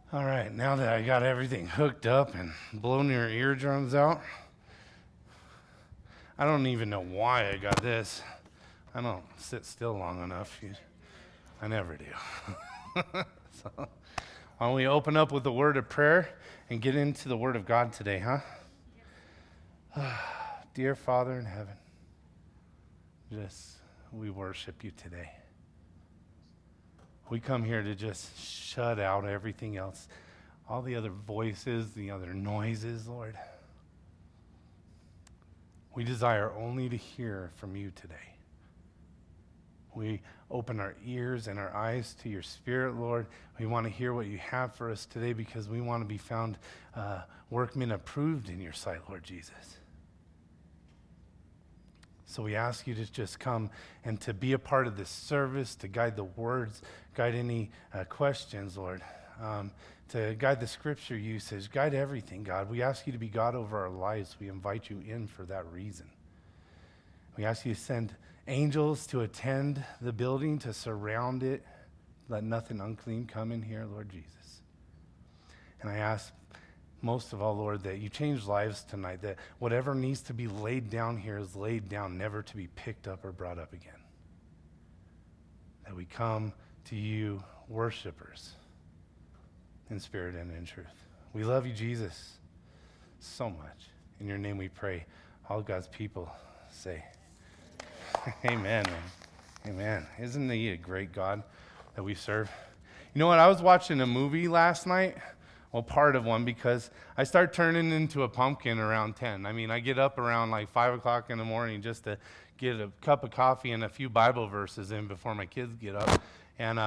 All right, now that I got everything hooked up and blown your eardrums out, I don't even know why I got this. I don't sit still long enough. I never do. So, why don't we open up with a word of prayer and get into the Word of God today, huh? Dear Father in heaven, we worship you today. We come here to just shut out everything else, all the other voices, the other noises, Lord. We desire only to hear from you today. We open our ears and our eyes to your Spirit, Lord. We want to hear what you have for us today because we want to be found workmen approved in your sight, Lord Jesus. So we ask you to just come and to be a part of this service, to guide the words, guide any questions, Lord, to guide the scripture usage, guide everything, God. We ask you to be God over our lives. We invite you in for that reason. We ask you to send angels to attend the building, to surround it. Let nothing unclean come in here, Lord Jesus. And I ask most of all, Lord, that you change lives tonight, that whatever needs to be laid down here is laid down, never to be picked up or brought up again. That we come to you worshipers in spirit and in truth. We love you, Jesus, so much. In your name we pray. All God's people say, amen, man. Amen. Isn't he a great God that we serve? You know what? I was watching a movie last night. Well, part of one, because I start turning into a pumpkin around 10. I mean, I get up around like 5 o'clock in the morning just to get a cup of coffee and a few Bible verses in before my kids get up. And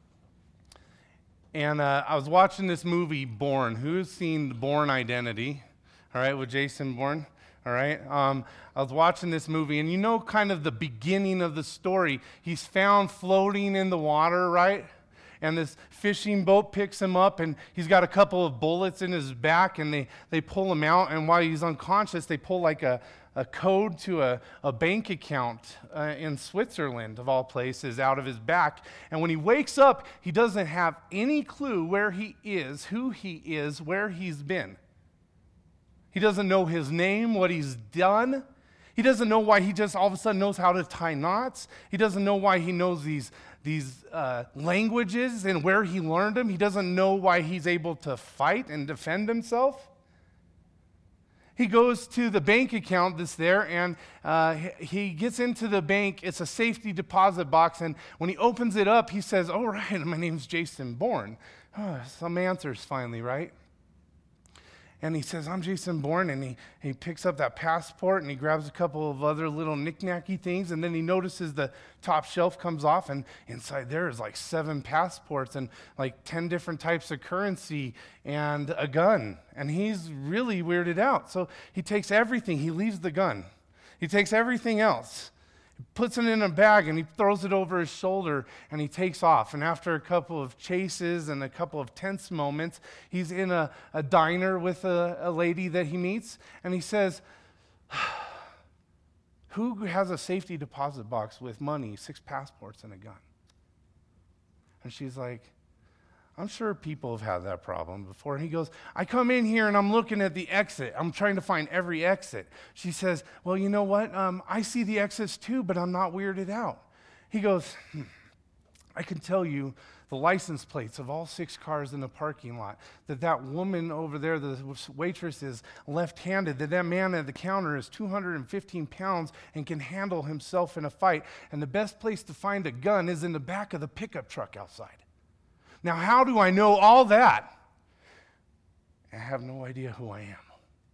I was watching this movie, Bourne. Who's seen Bourne Identity? All right, with Jason Bourne. All right. I was watching this movie, and you know kind of the beginning of the story. He's found floating in the water, right? And this fishing boat picks him up, and he's got a couple of bullets in his back, and they pull him out, and while he's unconscious, they pull like a code to a bank account in Switzerland, of all places, out of his back. And when he wakes up, he doesn't have any clue where he is, who he is, where he's been. He doesn't know his name, what he's done. He doesn't know why he just all of a sudden knows how to tie knots. He doesn't know why he knows these languages and where he learned them. He doesn't know why he's able to fight and defend himself. He goes to the bank account that's there, and he gets into the bank. It's a safety deposit box, and when he opens it up, he says, "Oh, right, my name's Jason Bourne." Oh, some answers finally, right? And he says, "I'm Jason Bourne," and he picks up that passport, and he grabs a couple of other little knick-knacky things, and then he notices the top shelf comes off, and inside there is like 7 passports and like 10 different types of currency and a gun. And he's really weirded out. So he takes everything. He leaves the gun. He takes everything else, puts it in a bag, and he throws it over his shoulder, and he takes off. And after a couple of chases and a couple of tense moments, he's in a diner with a lady that he meets, and he says, "Who has a safety deposit box with money, 6 passports, and a gun?" And she's like, "I'm sure people have had that problem before." And he goes, "I come in here and I'm looking at the exit. I'm trying to find every exit." She says, "Well, you know what? I see the exits too, but I'm not weirded out." He goes, "I can tell you the license plates of all 6 cars in the parking lot, that woman over there, the waitress, is left-handed, that man at the counter is 215 pounds and can handle himself in a fight, and the best place to find a gun is in the back of the pickup truck outside. Now, how do I know all that? I have no idea who I am."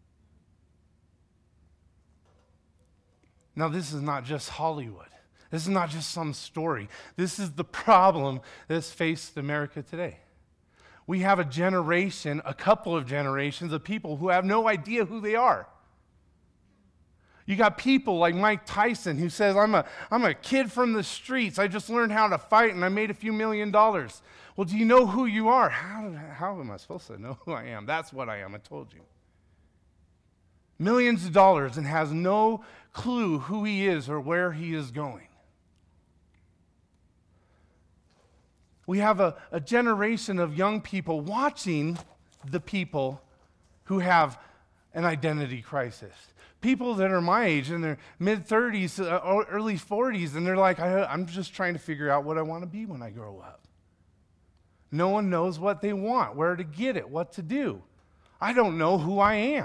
Now, this is not just Hollywood. This is not just some story. This is the problem that's faced America today. We have a generation, a couple of generations of people who have no idea who they are. You got people like Mike Tyson who says, I'm a kid from the streets. I just learned how to fight and I made a few $1 million. Well, do you know who you are? How am I supposed to know who I am? That's what I am, I told you. Millions of dollars and has no clue who he is or where he is going. we have a generation of young people watching the people who have an identity crisis. People that are my age in their mid-30s, early 40s, and they're like, I'm just trying to figure out what I want to be when I grow up. No one knows what they want, where to get it, what to do. I don't know who I am.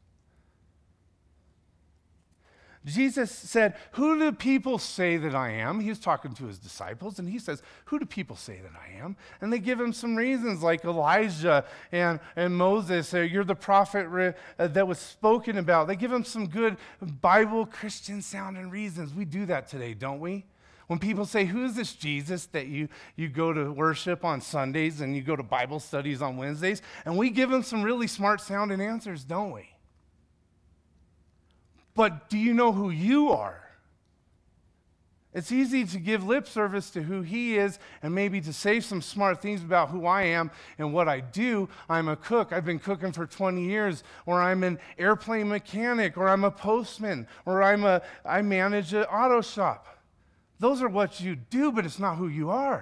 Jesus said, who do people say that I am? He was talking to his disciples, and he says, who do people say that I am? And they give him some reasons, like Elijah and Moses, you're the prophet that was spoken about. They give him some good Bible Christian sounding reasons. We do that today, don't we? When people say, who is this Jesus that you go to worship on Sundays and you go to Bible studies on Wednesdays? And we give them some really smart sounding answers, don't we? But do you know who you are? It's easy to give lip service to who he is and maybe to say some smart things about who I am and what I do. I'm a cook. I've been cooking for 20 years. Or I'm an airplane mechanic. Or I'm a postman. Or I manage an auto shop. Those are what you do, but it's not who you are.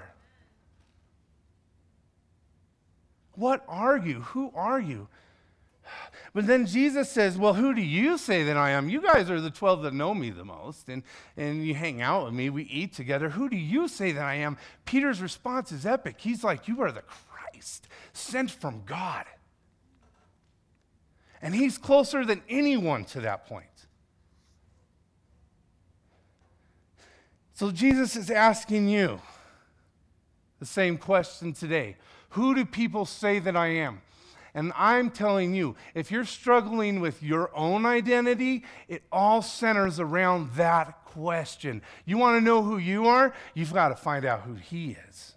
What are you? Who are you? But then Jesus says, well, who do you say that I am? You guys are the 12 that know me the most, and you hang out with me. We eat together. Who do you say that I am? Peter's response is epic. He's like, you are the Christ, sent from God. And he's closer than anyone to that point. So Jesus is asking you the same question today. Who do people say that I am? And I'm telling you, if you're struggling with your own identity, it all centers around that question. You want to know who you are? You've got to find out who he is.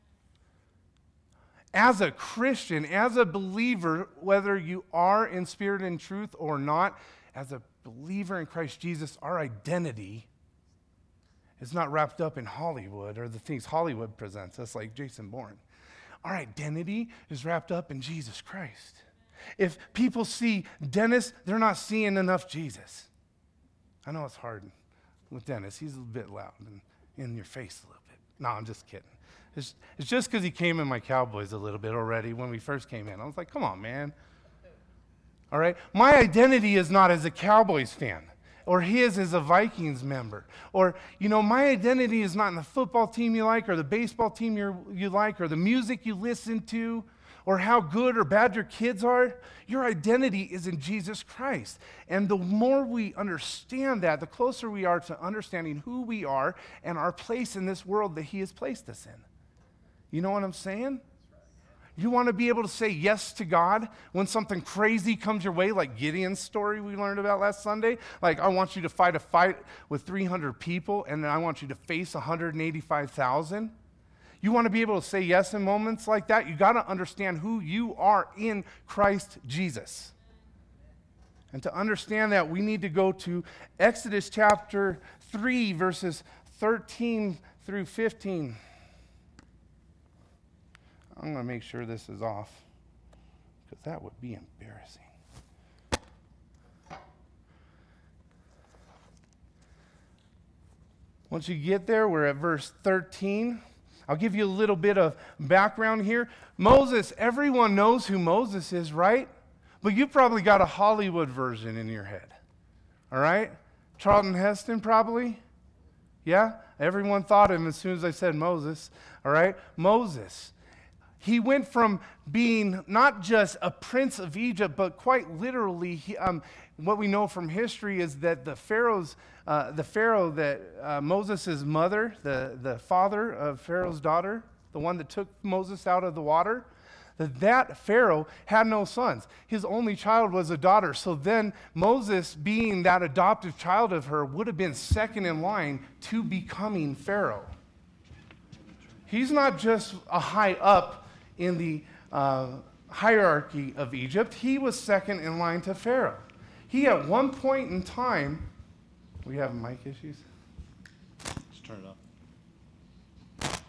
As a Christian, as a believer, whether you are in spirit and truth or not, as a believer in Christ Jesus, our identity is not wrapped up in Hollywood or the things Hollywood presents us, like Jason Bourne. Our identity is wrapped up in Jesus Christ. If people see Dennis, they're not seeing enough Jesus. I know it's hard with Dennis. He's a bit loud and in your face a little bit. No, I'm just kidding. It's just because he came in my Cowboys a little bit already when we first came in. I was like, come on, man. All right? My identity is not as a Cowboys fan. Or his as a Vikings member. Or, my identity is not in the football team you like, or the baseball team you like, or the music you listen to, or how good or bad your kids are. Your identity is in Jesus Christ. And the more we understand that, the closer we are to understanding who we are and our place in this world that he has placed us in. You know what I'm saying? You want to be able to say yes to God when something crazy comes your way, like Gideon's story we learned about last Sunday. Like, I want you to fight a fight with 300 people, and then I want you to face 185,000. You want to be able to say yes in moments like that? You got to understand who you are in Christ Jesus. And to understand that, we need to go to Exodus chapter 3, verses 13 through 15. I'm going to make sure this is off, because that would be embarrassing. Once you get there, we're at verse 13. I'll give you a little bit of background here. Moses, everyone knows who Moses is, right? But you probably got a Hollywood version in your head, all right? Charlton Heston probably, yeah? Everyone thought of him as soon as I said Moses, all right? Moses. He went from being not just a prince of Egypt, but quite literally, what we know from history is that the Pharaoh that Moses' mother, the father of Pharaoh's daughter, the one that took Moses out of the water, that Pharaoh had no sons. His only child was a daughter. So then Moses, being that adoptive child of her, would have been second in line to becoming Pharaoh. He's not just a high up in the hierarchy of Egypt. He was second in line to Pharaoh. He, at one point in time, we have mic issues? Just turn it off.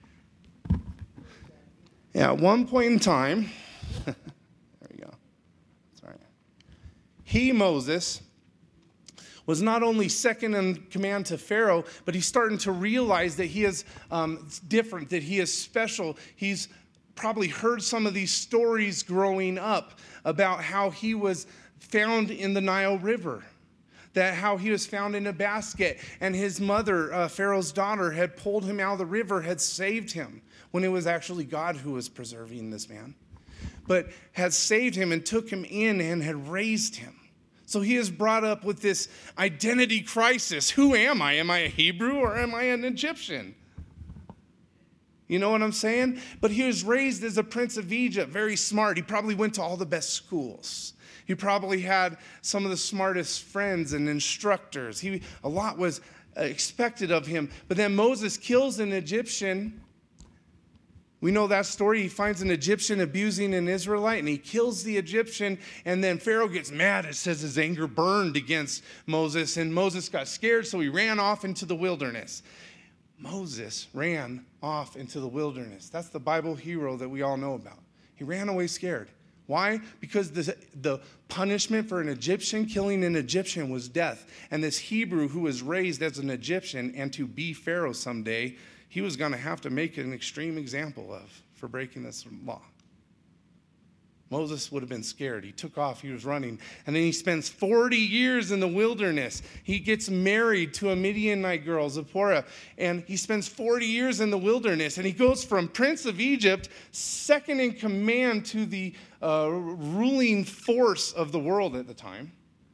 Yeah, at one point in time, there we go. Sorry. He, Moses, was not only second in command to Pharaoh, but he's starting to realize that he is different, that he is special. He's probably heard some of these stories growing up about how he was found in the Nile River, that how he was found in a basket, and his mother, Pharaoh's daughter, had pulled him out of the river, had saved him, when it was actually God who was preserving this man, but had saved him and took him in and had raised him. So he is brought up with this identity crisis. Who am I? Am I a Hebrew or am I an Egyptian? You know what I'm saying? But he was raised as a prince of Egypt, very smart. He probably went to all the best schools. He probably had some of the smartest friends and instructors. A lot was expected of him. But then Moses kills an Egyptian. We know that story. He finds an Egyptian abusing an Israelite, and he kills the Egyptian, and then Pharaoh gets mad. It says his anger burned against Moses, and Moses got scared, so he ran off into the wilderness. Moses ran off into the wilderness. That's the Bible hero that we all know about. He ran away scared. Why? Because the punishment for an Egyptian, killing an Egyptian, was death. And this Hebrew who was raised as an Egyptian and to be Pharaoh someday, he was going to have to make an extreme example of for breaking this law. Moses would have been scared. He took off. He was running. And then he spends 40 years in the wilderness. He gets married to a Midianite girl, Zipporah. And he spends 40 years in the wilderness. And he goes from prince of Egypt, second in command to the ruling force of the world at the time,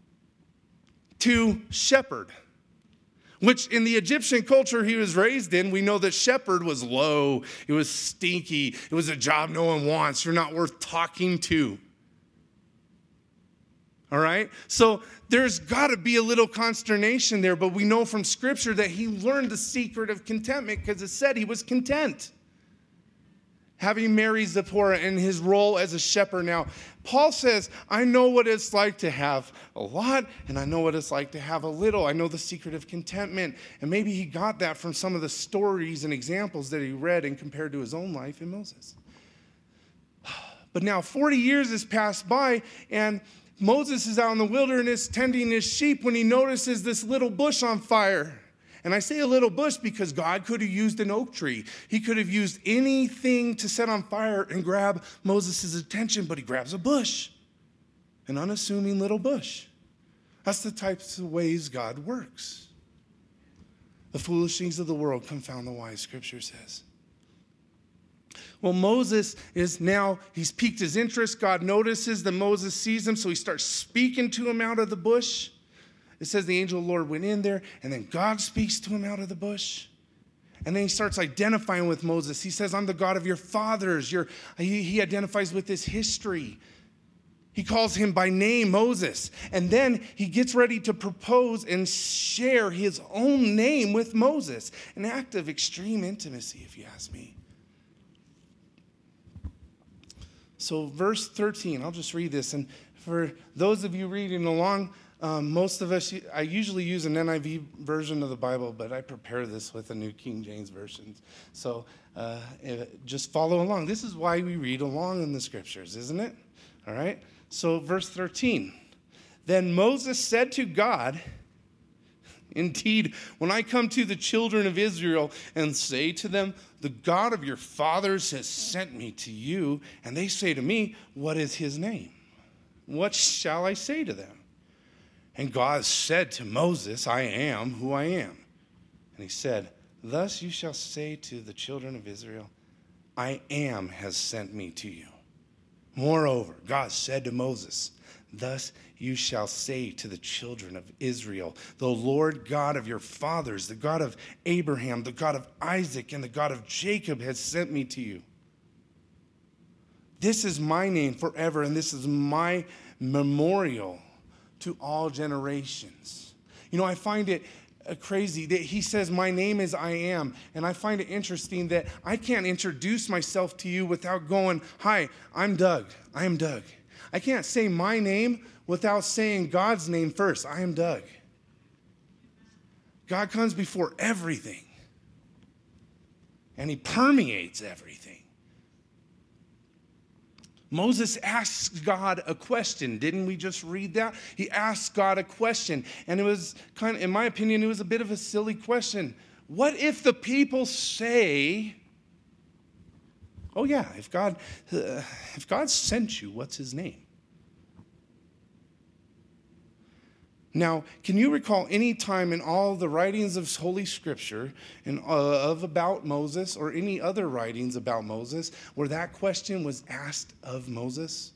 to shepherd. Which in the Egyptian culture he was raised in, we know that shepherd was low. It was stinky. It was a job no one wants. You're not worth talking to. All right? So there's got to be a little consternation there, but we know from Scripture that he learned the secret of contentment because it said he was content, having married Zipporah in his role as a shepherd. Now, Paul says, I know what it's like to have a lot, and I know what it's like to have a little. I know the secret of contentment. And maybe he got that from some of the stories and examples that he read and compared to his own life in Moses. But now 40 years has passed by, and Moses is out in the wilderness tending his sheep when he notices this little bush on fire. And I say a little bush because God could have used an oak tree. He could have used anything to set on fire and grab Moses' attention, but he grabs a bush, an unassuming little bush. That's the types of ways God works. The foolish things of the world confound the wise, Scripture says. Well, Moses is now, he's piqued his interest. God notices that Moses sees him, so he starts speaking to him out of the bush. It says the angel of the Lord went in there, and then God speaks to him out of the bush. And then he starts identifying with Moses. He says, I'm the God of your fathers. He identifies with his history. He calls him by name, Moses. And then he gets ready to propose and share his own name with Moses. An act of extreme intimacy, if you ask me. So verse 13, I'll just read this. And for those of you reading along, most of us, I usually use an NIV version of the Bible, but I prepare this with a New King James Version. So just follow along. This is why we read along in the Scriptures, isn't it? All right. So verse 13. Then Moses said to God, indeed, when I come to the children of Israel and say to them, the God of your fathers has sent me to you, and they say to me, what is his name? What shall I say to them? And God said to Moses, I am who I am. And he said, thus you shall say to the children of Israel, I am has sent me to you. Moreover, God said to Moses, thus you shall say to the children of Israel, the Lord God of your fathers, the God of Abraham, the God of Isaac, and the God of Jacob has sent me to you. This is my name forever, and this is my memorial to all generations. You know, I find it crazy that he says, my name is I am. And I find it interesting that I can't introduce myself to you without going, hi, I'm Doug. I am Doug. I can't say my name without saying God's name first. I am Doug. God comes before everything. And he permeates everything. Moses asks God a question. Didn't we just read that? He asked God a question. And it was kind of, in my opinion, it was a bit of a silly question. What if the people say, oh yeah, if God sent you, what's his name? Now, can you recall any time in all the writings of Holy Scripture and about Moses or any other writings about Moses where that question was asked of Moses?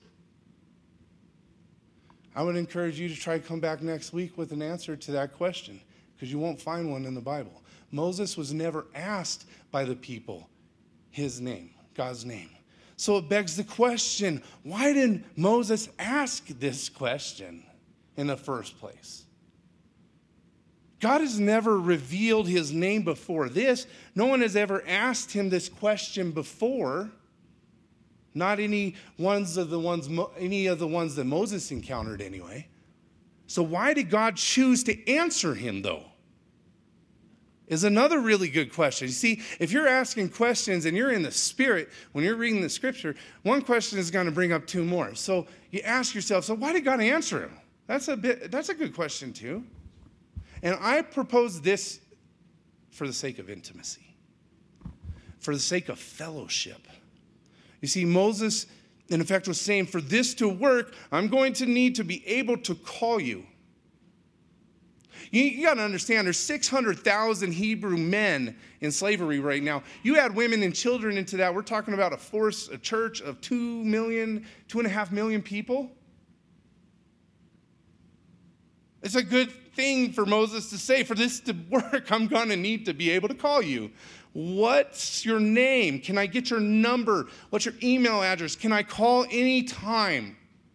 I would encourage you to try to come back next week with an answer to that question because you won't find one in the Bible. Moses was never asked by the people his name, God's name. So it begs the question, why did Moses ask this question in the first place? God has never revealed his name before this. No one has ever asked him this question before. Not any of the ones that Moses encountered anyway. So why did God choose to answer him though? Is another really good question. You see, if you're asking questions and you're in the Spirit, when you're reading the Scripture, one question is going to bring up two more. So you ask yourself, so why did God answer him? That's a good question too. And I propose this for the sake of intimacy, for the sake of fellowship. You see, Moses, in effect, was saying, for this to work, I'm going to need to be able to call you. You got to understand, there's 600,000 Hebrew men in slavery right now. You add women and children into that, we're talking about a church of 2.5 million people. It's a good thing for Moses to say, for this to work, I'm going to need to be able to call you. What's your name? Can I get your number? What's your email address? Can I call any time?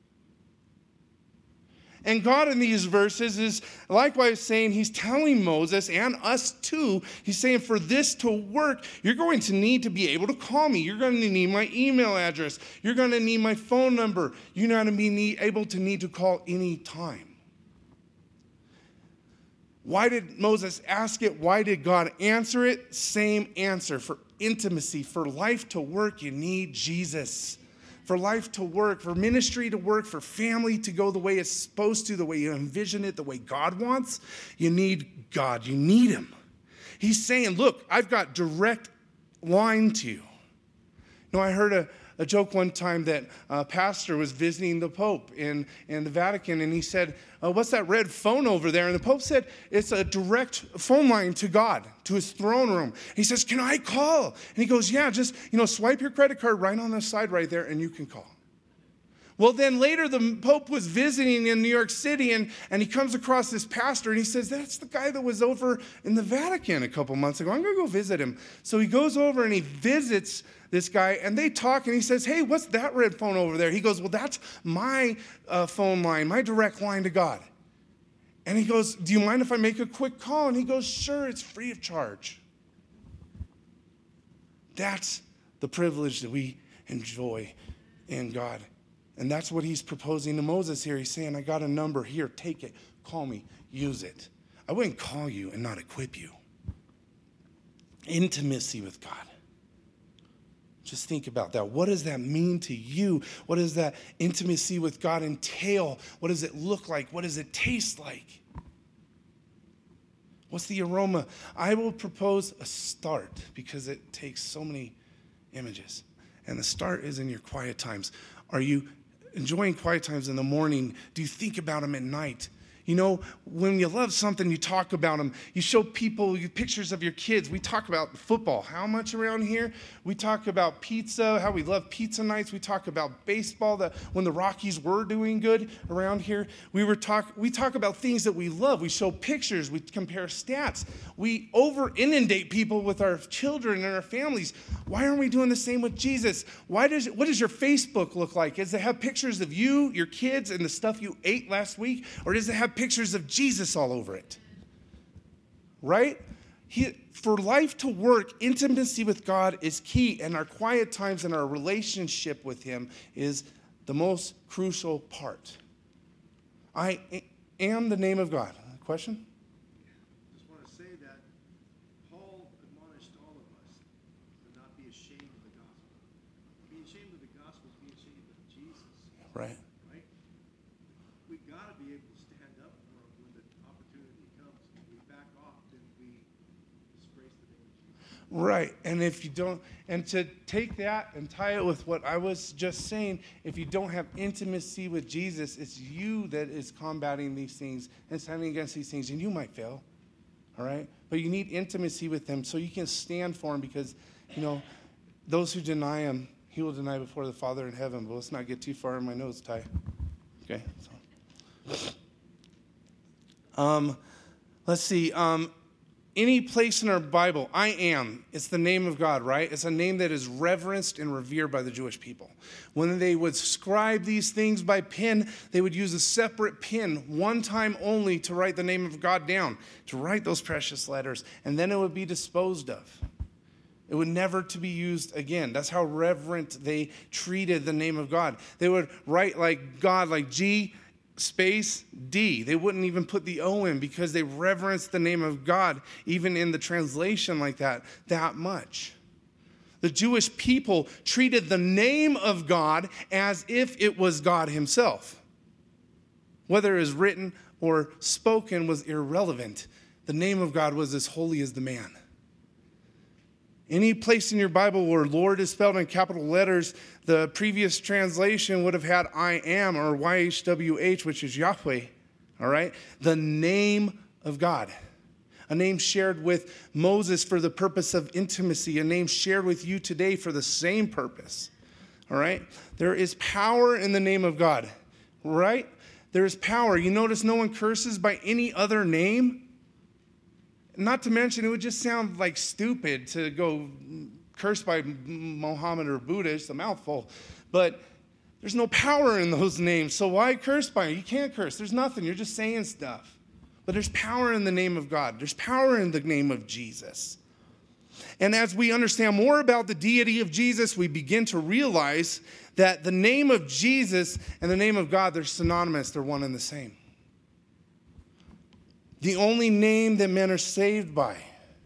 And God in these verses is likewise saying, he's telling Moses and us too, he's saying for this to work, you're going to need to be able to call me. You're going to need my email address. You're going to need my phone number. You're going to be able to need to call any time. Why did Moses ask it? Why did God answer it? Same answer. For intimacy, for life to work, you need Jesus. For life to work, for ministry to work, for family to go the way it's supposed to, the way you envision it, the way God wants, you need God. You need him. He's saying, look, I've got direct line to you. I heard a joke one time that a pastor was visiting the Pope in the Vatican, and he said, what's that red phone over there? And the Pope said, it's a direct phone line to God, to his throne room. He says, can I call? And he goes, yeah, just swipe your credit card right on the side right there, and you can call. Well, then later the Pope was visiting in New York City, and he comes across this pastor, and he says, that's the guy that was over in the Vatican a couple months ago. I'm going to go visit him. So he goes over and he visits this guy, and they talk, and he says, hey, what's that red phone over there? He goes, well, that's my phone line, my direct line to God. And he goes, do you mind if I make a quick call? And he goes, sure, it's free of charge. That's the privilege that we enjoy in God. And that's what he's proposing to Moses here. He's saying, I got a number here, take it, call me, use it. I wouldn't call you and not equip you. Intimacy with God. Just think about that. What does that mean to you? What does that intimacy with God entail? What does it look like? What does it taste like? What's the aroma? I will propose a start because it takes so many images. And the start is in your quiet times. Are you enjoying quiet times in the morning? Do you think about them at night? When you love something, you talk about them. You show people pictures of your kids. We talk about football. How much around here? We talk about pizza, how we love pizza nights. We talk about baseball, when the Rockies were doing good around here. We talk about things that we love. We show pictures. We compare stats. We over-inundate people with our children and our families. Why aren't we doing the same with Jesus? What does your Facebook look like? Does it have pictures of you, your kids, and the stuff you ate last week? Or does it have pictures of Jesus all over it? Right? For life to work, intimacy with God is key, and our quiet times and our relationship with him is the most crucial part. I am the name of God. Question? I just want to say that Paul admonished all of us to not be ashamed of the gospel. Being ashamed of the gospel is being ashamed of Jesus. Right. right? We got to be able to stand up for them when the opportunity comes. When we back off, then we disgrace the name of Jesus. Right. And if you don't, and to take that and tie it with what I was just saying, if you don't have intimacy with Jesus, it's you that is combating these things and standing against these things, and you might fail. All right? But you need intimacy with him so you can stand for him, because, those who deny him, he will deny before the Father in heaven. But let's not get too far in my nose tie. Okay? So. Let's see. Any place in our Bible, I am, it's the name of God, right? It's a name that is reverenced and revered by the Jewish people. When they would scribe these things by pen, they would use a separate pen, one time only, to write the name of God down, to write those precious letters, and then it would be disposed of. It would never to be used again. That's how reverent they treated the name of God. They would write like God, like G space D. They wouldn't even put the O in, because they reverenced the name of God, even in the translation like that much. The Jewish people treated the name of God as if it was God himself. Whether it was written or spoken was irrelevant. The name of God was as holy as the man. Any place in your Bible where Lord is spelled in capital letters, the previous translation would have had I am, or YHWH, which is Yahweh. All right? The name of God. A name shared with Moses for the purpose of intimacy. A name shared with you today for the same purpose. All right? There is power in the name of God. Right? There is power. You notice no one curses by any other name? Not to mention, it would just sound like stupid to go curse by Mohammed or Buddha. It's a mouthful. But there's no power in those names. So why curse by them? You can't curse. There's nothing. You're just saying stuff. But there's power in the name of God. There's power in the name of Jesus. And as we understand more about the deity of Jesus, we begin to realize that the name of Jesus and the name of God, they're synonymous. They're one and the same. The only name that men are saved by.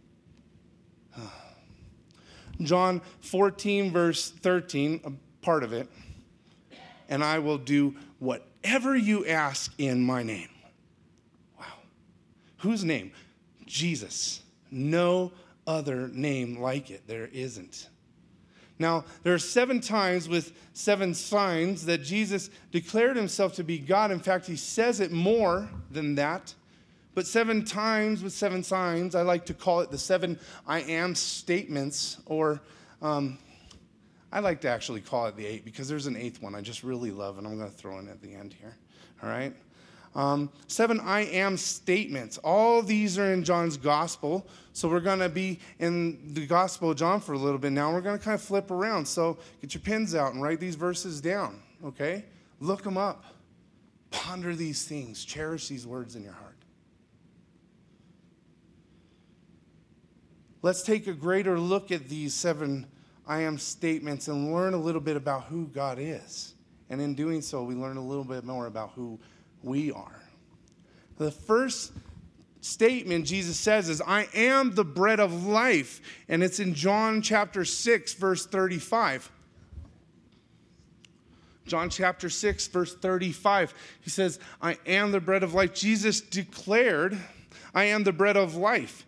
John 14, verse 13, a part of it. And I will do whatever you ask in my name. Wow. Whose name? Jesus. No other name like it. There isn't. Now, there are 7 times with 7 signs that Jesus declared himself to be God. In fact, he says it more than that. But 7 times with 7 signs, I like to call it the 7 I am statements, or I like to actually call it the 8, because there's an 8th one I just really love, and I'm going to throw in at the end here. All right? 7 I am statements. All these are in John's gospel. So we're going to be in the gospel of John for a little bit now. We're going to kind of flip around. So get your pens out and write these verses down, okay? Look them up. Ponder these things. Cherish these words in your heart. Let's take a greater look at these 7 I am statements and learn a little bit about who God is. And in doing so, we learn a little bit more about who we are. The first statement Jesus says is, I am the bread of life. And it's in John chapter 6, verse 35. John chapter 6, verse 35. He says, I am the bread of life. Jesus declared, I am the bread of life.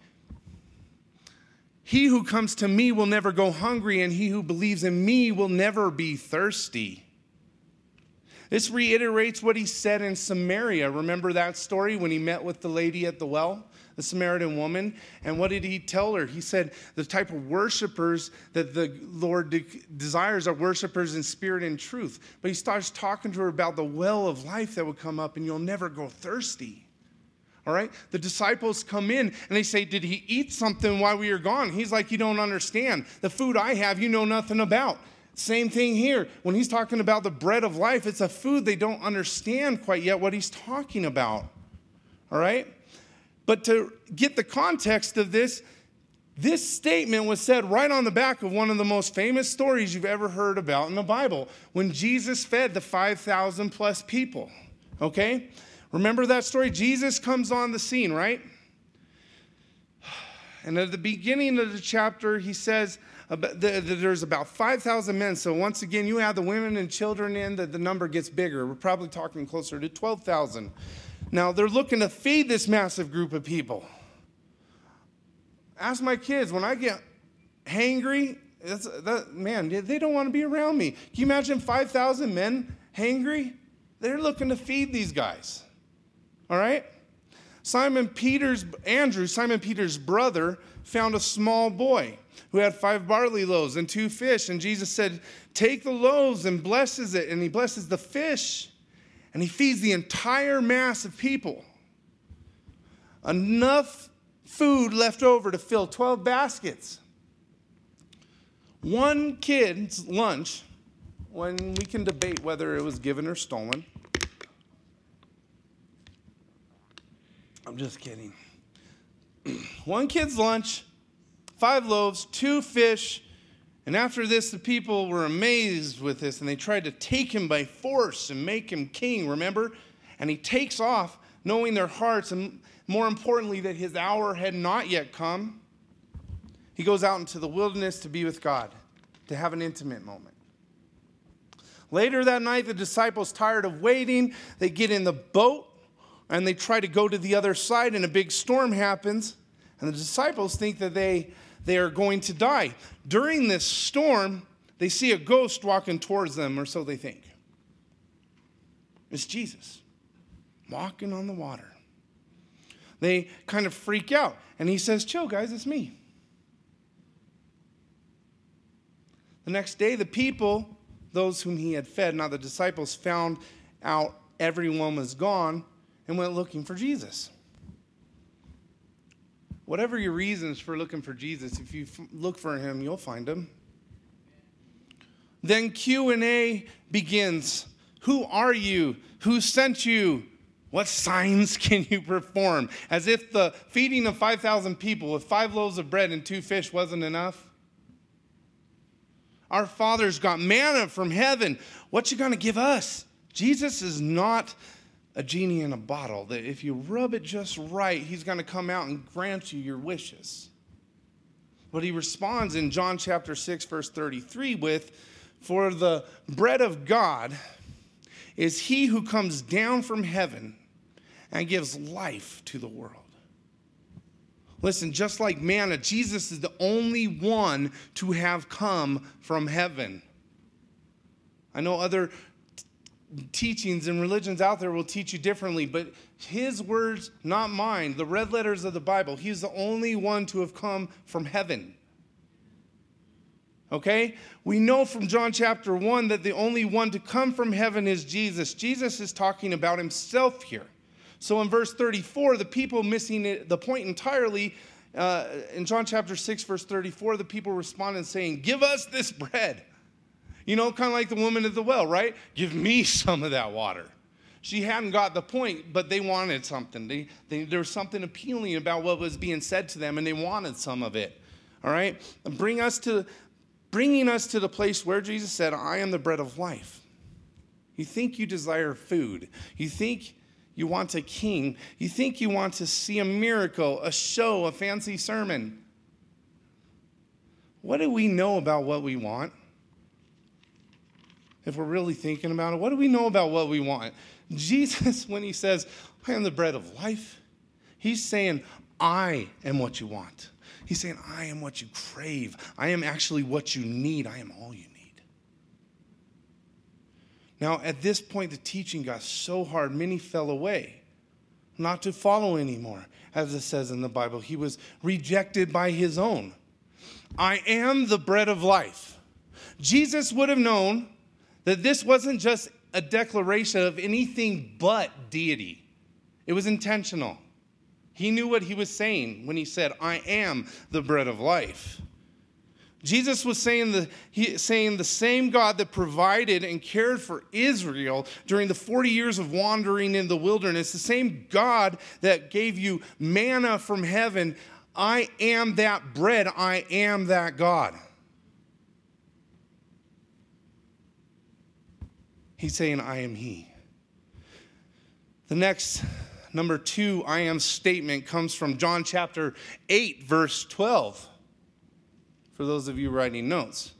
He who comes to me will never go hungry, and he who believes in me will never be thirsty. This reiterates what he said in Samaria. Remember that story when he met with the lady at the well, the Samaritan woman? And what did he tell her? He said the type of worshipers that the Lord desires are worshipers in spirit and truth. But he starts talking to her about the well of life that would come up, and you'll never go thirsty. All right? The disciples come in and they say, did he eat something while we were gone? He's like, you don't understand. The food I have, you know nothing about. Same thing here. When he's talking about the bread of life, it's a food they don't understand quite yet what he's talking about. All right? But to get the context of this statement was said right on the back of one of the most famous stories you've ever heard about in the Bible, when Jesus fed the 5,000 plus people. Okay? Remember that story? Jesus comes on the scene, right? And at the beginning of the chapter, he says there's about 5,000 men. So once again, you add the women and children in, the number gets bigger. We're probably talking closer to 12,000. Now, they're looking to feed this massive group of people. Ask my kids, when I get hangry, man, they don't want to be around me. Can you imagine 5,000 men hangry? They're looking to feed these guys. All right? Simon Peter's brother, found a small boy who had 5 barley loaves and 2 fish. And Jesus said, take the loaves, and blesses it. And he blesses the fish. And he feeds the entire mass of people. Enough food left over to fill 12 baskets. One kid's lunch, when we can debate whether it was given or stolen. I'm just kidding. One kid's lunch, 5 loaves, 2 fish. And after this, the people were amazed with this, and they tried to take him by force and make him king, remember? And he takes off, knowing their hearts, and more importantly, that his hour had not yet come. He goes out into the wilderness to be with God, to have an intimate moment. Later that night, the disciples, tired of waiting, they get in the boat, and they try to go to the other side, and a big storm happens, and the disciples think that they are going to die. During this storm, they see a ghost walking towards them, or so they think. It's Jesus walking on the water. They kind of freak out, and he says, chill, guys, it's me. The next day, the people, those whom he had fed, now the disciples, found out everyone was gone and went looking for Jesus. Whatever your reasons for looking for Jesus, if you look for him, you'll find him. Then Q&A begins. Who are you? Who sent you? What signs can you perform? As if the feeding of 5,000 people with 5 loaves of bread and 2 fish wasn't enough. Our fathers got manna from heaven. What you gonna give us? Jesus is not a genie in a bottle that if you rub it just right, he's going to come out and grant you your wishes. But he responds in John chapter 6, verse 33 with, for the bread of God is he who comes down from heaven and gives life to the world. Listen, just like manna, Jesus is the only one to have come from heaven. I know other teachings and religions out there will teach you differently, but his words, not mine, the red letters of the Bible, he's the only one to have come from heaven. Okay? We know from John chapter 1 that the only one to come from heaven is Jesus. Jesus is talking about himself here. So in verse 34, the people missing the point entirely, in John chapter 6, verse 34, the people responded saying, give us this bread. You know, kind of like the woman at the well, right? Give me some of that water. She hadn't got the point, but they wanted something. There was something appealing about what was being said to them, and they wanted some of it. All right? And bringing us to the place where Jesus said, I am the bread of life. You think you desire food. You think you want a king. You think you want to see a miracle, a show, a fancy sermon. What do we know about what we want? If we're really thinking about it, what do we know about what we want? Jesus, when he says, I am the bread of life, he's saying, I am what you want. He's saying, I am what you crave. I am actually what you need. I am all you need. Now, at this point, the teaching got so hard, many fell away, not to follow anymore. As it says in the Bible, he was rejected by his own. I am the bread of life. Jesus would have known that this wasn't just a declaration of anything but deity. It was intentional. He knew what he was saying when he said, I am the bread of life. Jesus was saying the same God that provided and cared for Israel during the 40 years of wandering in the wilderness, the same God that gave you manna from heaven, I am that bread, I am that God. He's saying, I am he. The next number 2 I am statement comes from John chapter 8, verse 12. For those of you writing notes,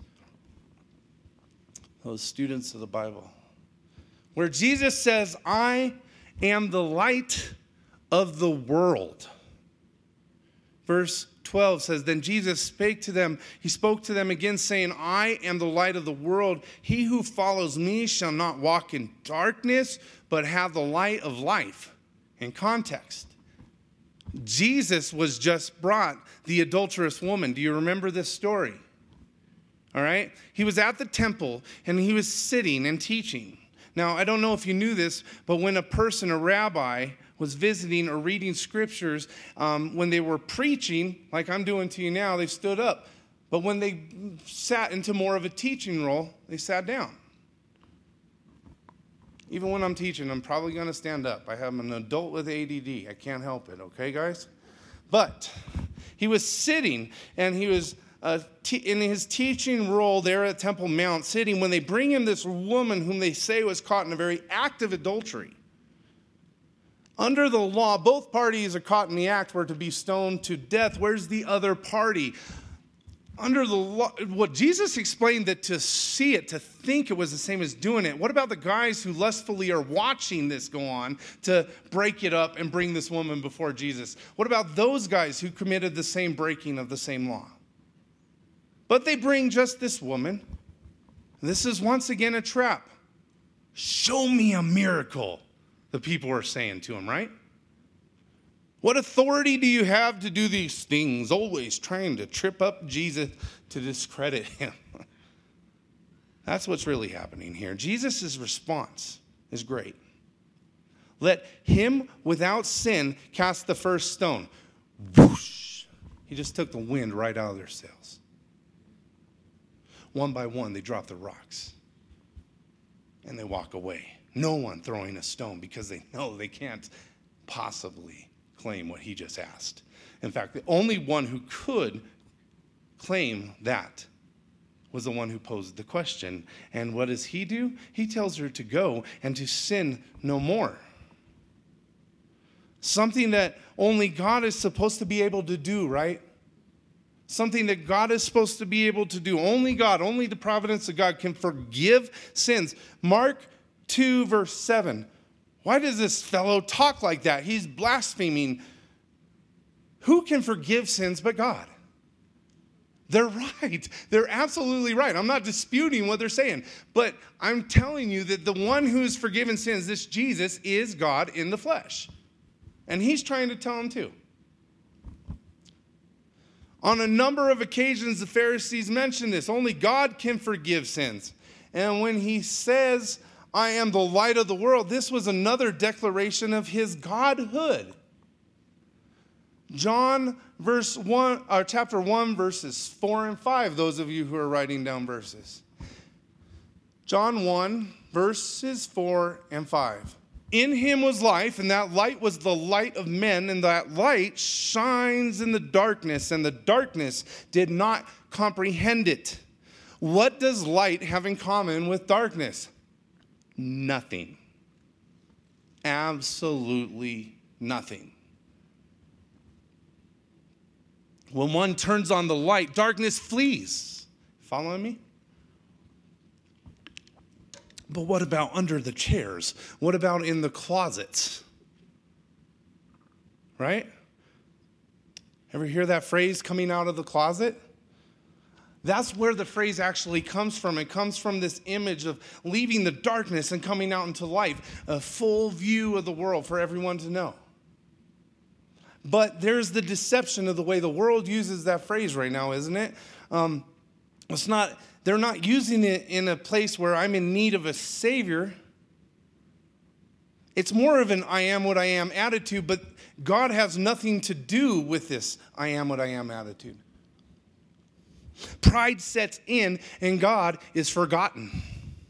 those students of the Bible, where Jesus says, I am the light of the world. Verse 12 says, then Jesus spake to them. He spoke to them again, saying, I am the light of the world. He who follows me shall not walk in darkness, but have the light of life. In context, Jesus was just brought the adulterous woman. Do you remember this story? All right? He was at the temple, and he was sitting and teaching. Now, I don't know if you knew this, but when a person, a rabbi, was visiting or reading scriptures, when they were preaching, like I'm doing to you now, they stood up. But when they sat into more of a teaching role, they sat down. Even when I'm teaching, I'm probably going to stand up. I am an adult with ADD. I can't help it, okay, guys? But he was sitting, and he was in his teaching role there at Temple Mount, sitting, when they bring him this woman whom they say was caught in a very act of adultery. Under the law, both parties are caught in the act were to be stoned to death. Where's the other party? Under the law, what Jesus explained, that to see it, to think it was the same as doing it. What about the guys who lustfully are watching this go on to break it up and bring this woman before Jesus? What about those guys who committed the same breaking of the same law? But they bring just this woman. This is once again a trap. Show me a miracle, the people are saying to him, right? What authority do you have to do these things? Always trying to trip up Jesus to discredit him. That's what's really happening here. Jesus' response is great. Let him without sin cast the first stone. Whoosh! He just took the wind right out of their sails. One by one, they drop the rocks. And they walk away. No one throwing a stone because they know they can't possibly claim what he just asked. In fact, the only one who could claim that was the one who posed the question. And what does he do? He tells her to go and to sin no more. Something that only God is supposed to be able to do, right? Something that God is supposed to be able to do. Only God, only the providence of God can forgive sins. Mark 2, verse 7. Why does this fellow talk like that? He's blaspheming. Who can forgive sins but God? They're right. They're absolutely right. I'm not disputing what they're saying. But I'm telling you that the one who's forgiven sins, this Jesus, is God in the flesh. And he's trying to tell them too. On a number of occasions, the Pharisees mention this. Only God can forgive sins. And when he says, I am the light of the world, this was another declaration of his godhood. John chapter 1, verses 4 and 5, those of you who are writing down verses. John 1, verses 4 and 5. In him was life, and that light was the light of men, and that light shines in the darkness, and the darkness did not comprehend it. What does light have in common with darkness? Nothing. Absolutely nothing. When one turns on the light, darkness flees. Following me? But what about under the chairs? What about in the closets? Right? Ever hear that phrase, coming out of the closet? That's where the phrase actually comes from. It comes from this image of leaving the darkness and coming out into light, a full view of the world for everyone to know. But there's the deception of the way the world uses that phrase right now, isn't it? They're not using it in a place where I'm in need of a Savior. It's more of an I am what I am attitude, but God has nothing to do with this I am what I am attitude. Pride sets in, and God is forgotten.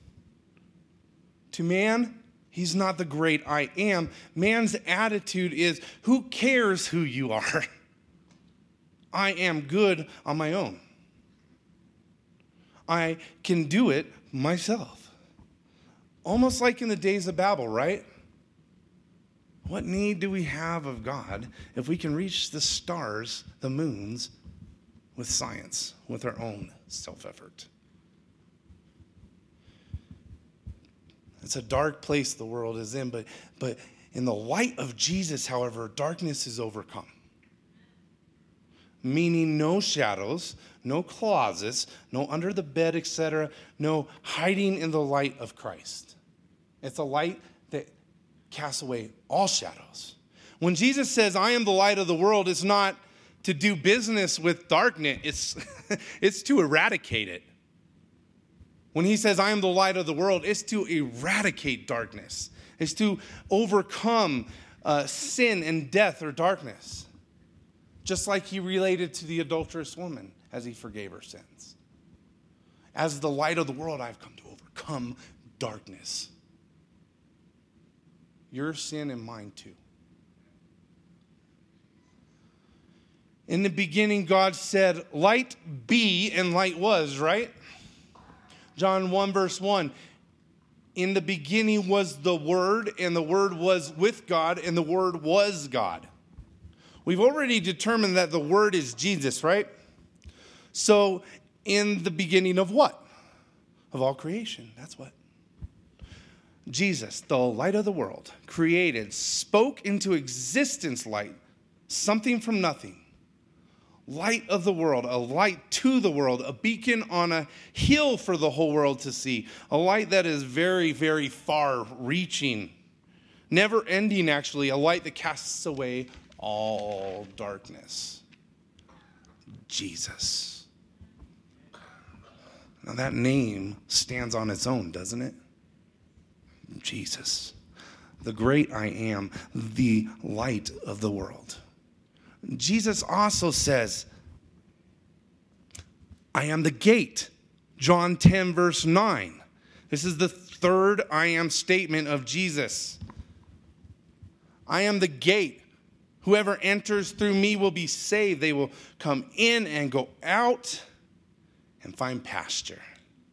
To man, he's not the great I am. Man's attitude is, who cares who you are? I am good on my own. I can do it myself. Almost like in the days of Babel, right? What need do we have of God if we can reach the stars, the moons, with science, with our own self-effort? It's a dark place the world is in, but in the light of Jesus, however, darkness is overcome. Meaning no shadows, no closets, no under the bed, etc., no hiding in the light of Christ. It's a light that casts away all shadows. When Jesus says, I am the light of the world, it's not to do business with darkness, it's to eradicate it. When he says, I am the light of the world, it's to eradicate darkness. It's to overcome sin and death or darkness. Just like he related to the adulterous woman as he forgave her sins. As the light of the world, I've come to overcome darkness. Your sin and mine too. In the beginning, God said, light be, and light was, right? John 1, verse 1. In the beginning was the Word, and the Word was with God, and the Word was God. We've already determined that the Word is Jesus, right? So, in the beginning of what? Of all creation. That's what. Jesus, the light of the world, created, spoke into existence light, something from nothing. Light of the world, a light to the world, a beacon on a hill for the whole world to see. A light that is very, very far reaching. Never ending, actually. A light that casts away all darkness. Jesus. Now that name stands on its own, doesn't it? Jesus. The great I am, the light of the world. Jesus also says, I am the gate. John 10, verse 9. This is the third I am statement of Jesus. I am the gate. Whoever enters through me will be saved. They will come in and go out and find pasture.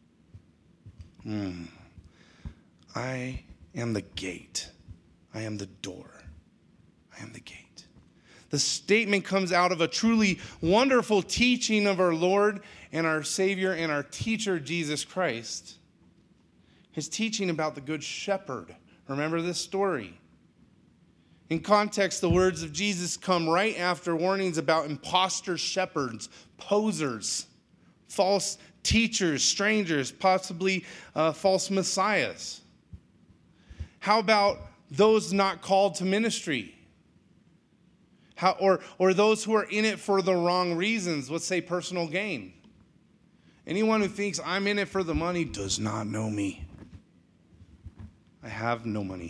I am the gate. I am the door. I am the gate. The statement comes out of a truly wonderful teaching of our Lord and our Savior and our teacher, Jesus Christ. His teaching about the Good Shepherd. Remember this story. In context, the words of Jesus come right after warnings about imposter shepherds, posers, false teachers, strangers, possibly false messiahs. How about those not called to ministry? Or those who are in it for the wrong reasons, let's say personal gain. Anyone who thinks I'm in it for the money does not know me. I have no money.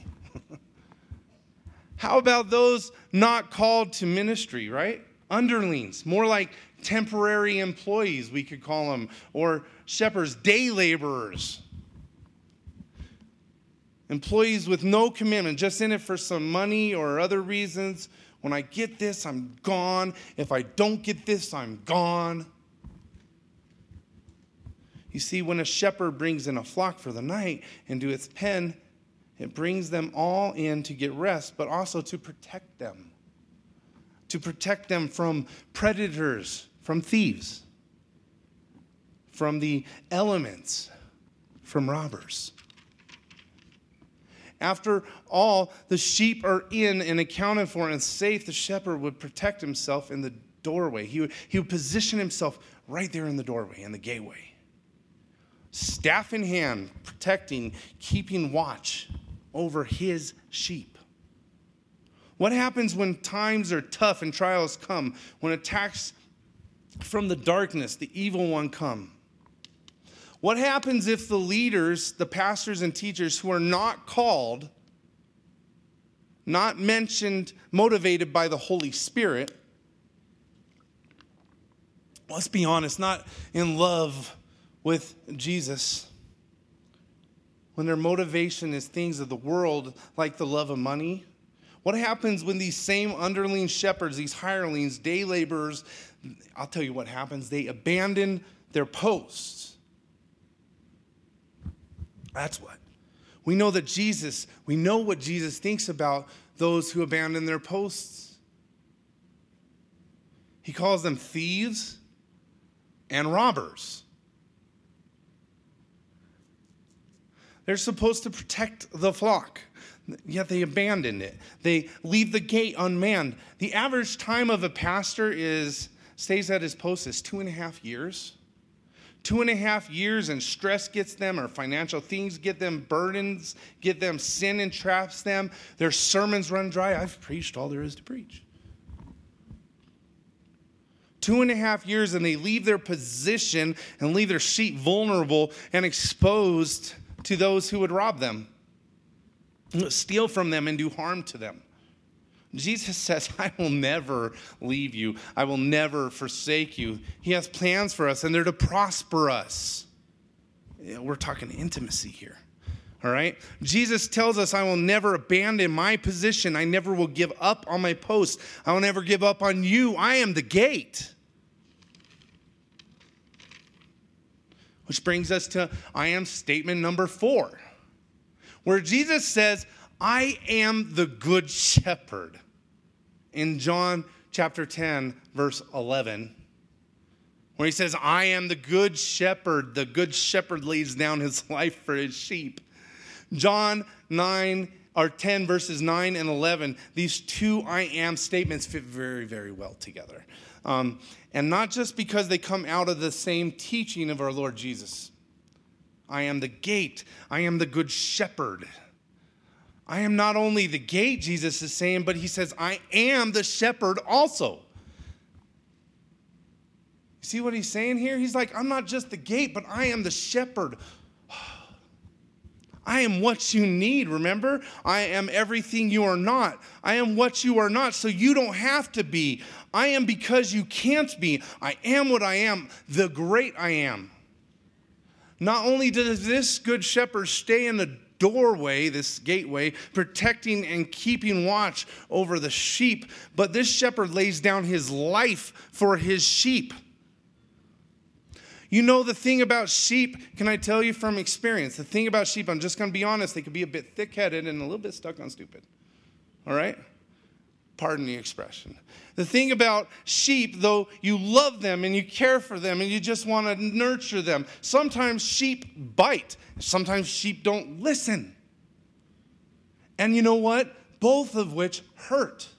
How about those not called to ministry, right? Underlings, more like temporary employees, we could call them, or shepherds, day laborers. Employees with no commitment, just in it for some money or other reasons. When I get this, I'm gone. If I don't get this, I'm gone. You see, when a shepherd brings in a flock for the night into its pen, it brings them all in to get rest, but also to protect them. To protect them from predators, from thieves, from the elements, from robbers. After all, the sheep are in and accounted for and safe. The shepherd would protect himself in the doorway. He would position himself right there in the doorway, in the gateway. Staff in hand, protecting, keeping watch over his sheep. What happens when times are tough and trials come? When attacks from the darkness, the evil one come? What happens if the leaders, the pastors and teachers who are not called, not mentioned, motivated by the Holy Spirit, let's be honest, not in love with Jesus, when their motivation is things of the world like the love of money? What happens when these same underling shepherds, these hirelings, day laborers, I'll tell you what happens. They abandon their posts. That's what. We know what Jesus thinks about those who abandon their posts. He calls them thieves and robbers. They're supposed to protect the flock, yet they abandoned it. They leave the gate unmanned. The average time of a pastor stays at his post is 2.5 years. 2.5 years, and stress gets them, or financial things get them, burdens get them, sin entraps them. Their sermons run dry. I've preached all there is to preach. 2.5 years, and they leave their position and leave their sheep vulnerable and exposed to those who would rob them, steal from them, and do harm to them. Jesus says, I will never leave you. I will never forsake you. He has plans for us, and they're to prosper us. We're talking intimacy here. All right? Jesus tells us, I will never abandon my position. I never will give up on my post. I will never give up on you. I am the gate. Which brings us to I am statement number 4, where Jesus says, I am the good shepherd. In John chapter 10, verse 11, where he says, I am the good shepherd. The good shepherd lays down his life for his sheep. John 10, verses 9 and 11, these two I am statements fit very, very well together. And not just because they come out of the same teaching of our Lord Jesus. I am the gate. I am the good shepherd. I am not only the gate, Jesus is saying, but he says, I am the shepherd also. You see what he's saying here? He's like, I'm not just the gate, but I am the shepherd. I am what you need, remember? I am everything you are not. I am what you are not, so you don't have to be. I am because you can't be. I am what I am, the great I am. Not only does this good shepherd stay in the doorway, this gateway, protecting and keeping watch over the sheep, but this shepherd lays down his life for his sheep. You know the thing about sheep, can I tell you from experience? The thing about sheep, I'm just going to be honest, they can be a bit thick-headed and a little bit stuck on stupid. All right? Pardon the expression. The thing about sheep, though you love them and you care for them and you just want to nurture them, sometimes sheep bite. Sometimes sheep don't listen. And you know what? Both of which hurt.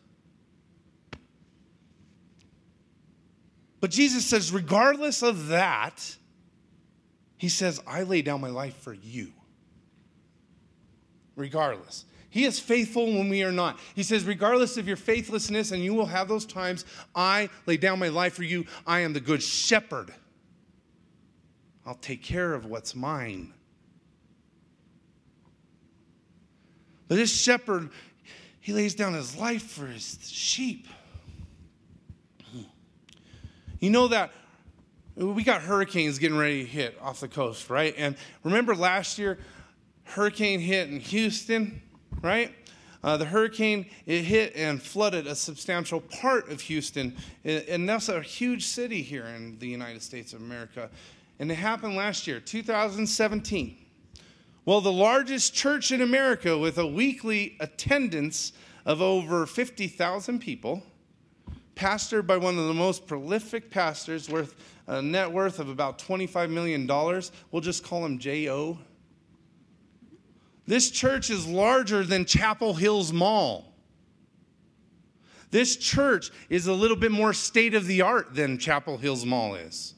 But Jesus says, regardless of that, he says, I lay down my life for you. Regardless. He is faithful when we are not. He says, regardless of your faithlessness, and you will have those times, I lay down my life for you. I am the good shepherd. I'll take care of what's mine. But this shepherd, he lays down his life for his sheep. You know that we got hurricanes getting ready to hit off the coast, right? And remember last year, hurricane hit in Houston, right? The hurricane, it hit and flooded a substantial part of Houston. And that's a huge city here in the United States of America. And it happened last year, 2017. Well, the largest church in America with a weekly attendance of over 50,000 people, pastored by one of the most prolific pastors with a net worth of about $25 million. We'll just call him J.O. This church is larger than Chapel Hills Mall. This church is a little bit more state-of-the-art than Chapel Hills Mall is.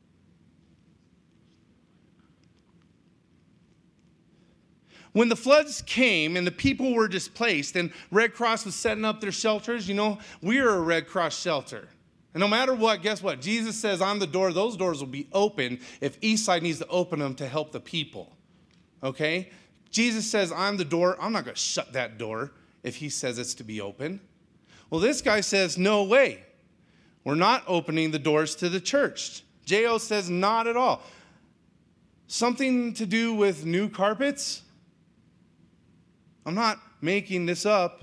When the floods came and the people were displaced and Red Cross was setting up their shelters, you know, we're a Red Cross shelter. And no matter what, guess what? Jesus says, I'm the door. Those doors will be open if Eastside needs to open them to help the people. Okay? Jesus says, I'm the door. I'm not going to shut that door if he says it's to be open. Well, this guy says, no way. We're not opening the doors to the church. J.O. says, not at all. Something to do with new carpets? I'm not making this up.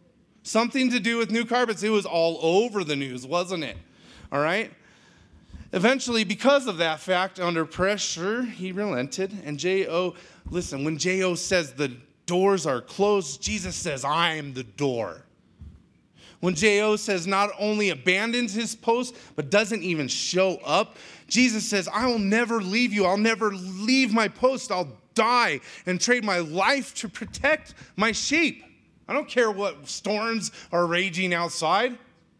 Something to do with new carpets. It was all over the news, wasn't it? All right? Eventually, because of that fact, under pressure, he relented. And listen, when J.O. says the doors are closed, Jesus says, I am the door. When J.O. says not only abandons his post, but doesn't even show up, Jesus says, I will never leave you. I'll never leave my post. I'll die and trade my life to protect my sheep. I don't care what storms are raging outside.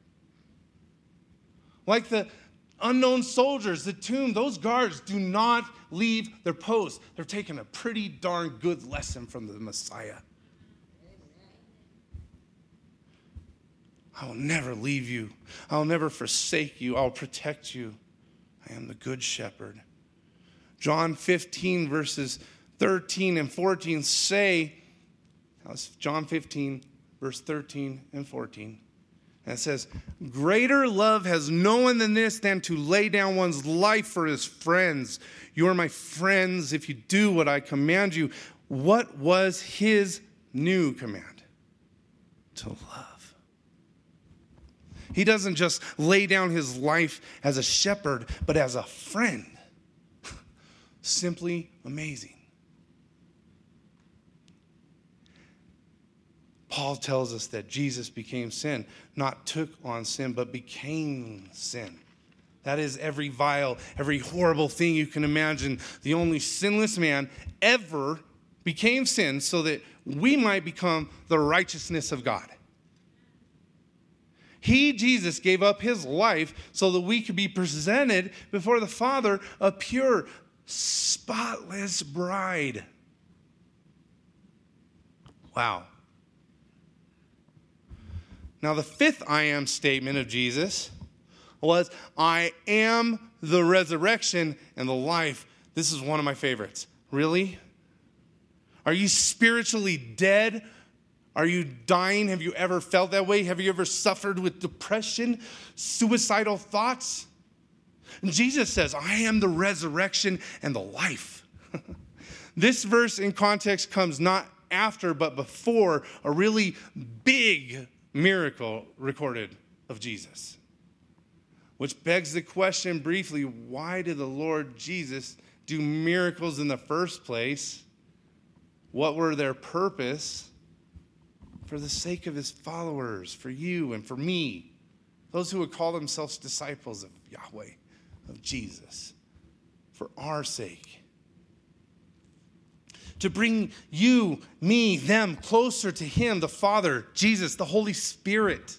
Like the unknown soldiers, the tomb, those guards do not leave their post. They're taking a pretty darn good lesson from the Messiah. I will never leave you. I will never forsake you. I'll protect you. I am the good shepherd. John 15 verses 13 and 14 say, John 15 verse 13 and 14. And it says, greater love has no one than this, than to lay down one's life for his friends. You are my friends if you do what I command you. What was his new command? To love. He doesn't just lay down his life as a shepherd, but as a friend. Simply amazing. Paul tells us that Jesus became sin, not took on sin, but became sin. That is every vile, every horrible thing you can imagine. The only sinless man ever became sin so that we might become the righteousness of God. He, Jesus, gave up his life so that we could be presented before the Father a pure, spotless bride. Wow. Now, the fifth I am statement of Jesus was, I am the resurrection and the life. This is one of my favorites. Really? Are you spiritually dead? Are you dying? Have you ever felt that way? Have you ever suffered with depression, suicidal thoughts? And Jesus says, I am the resurrection and the life. This verse in context comes not after, but before a really big miracle recorded of Jesus. Which begs the question briefly, why did the Lord Jesus do miracles in the first place? What were their purpose? For the sake of his followers, for you and for me, those who would call themselves disciples of Yahweh, of Jesus, for our sake. To bring you, me, them closer to him, the Father, Jesus, the Holy Spirit.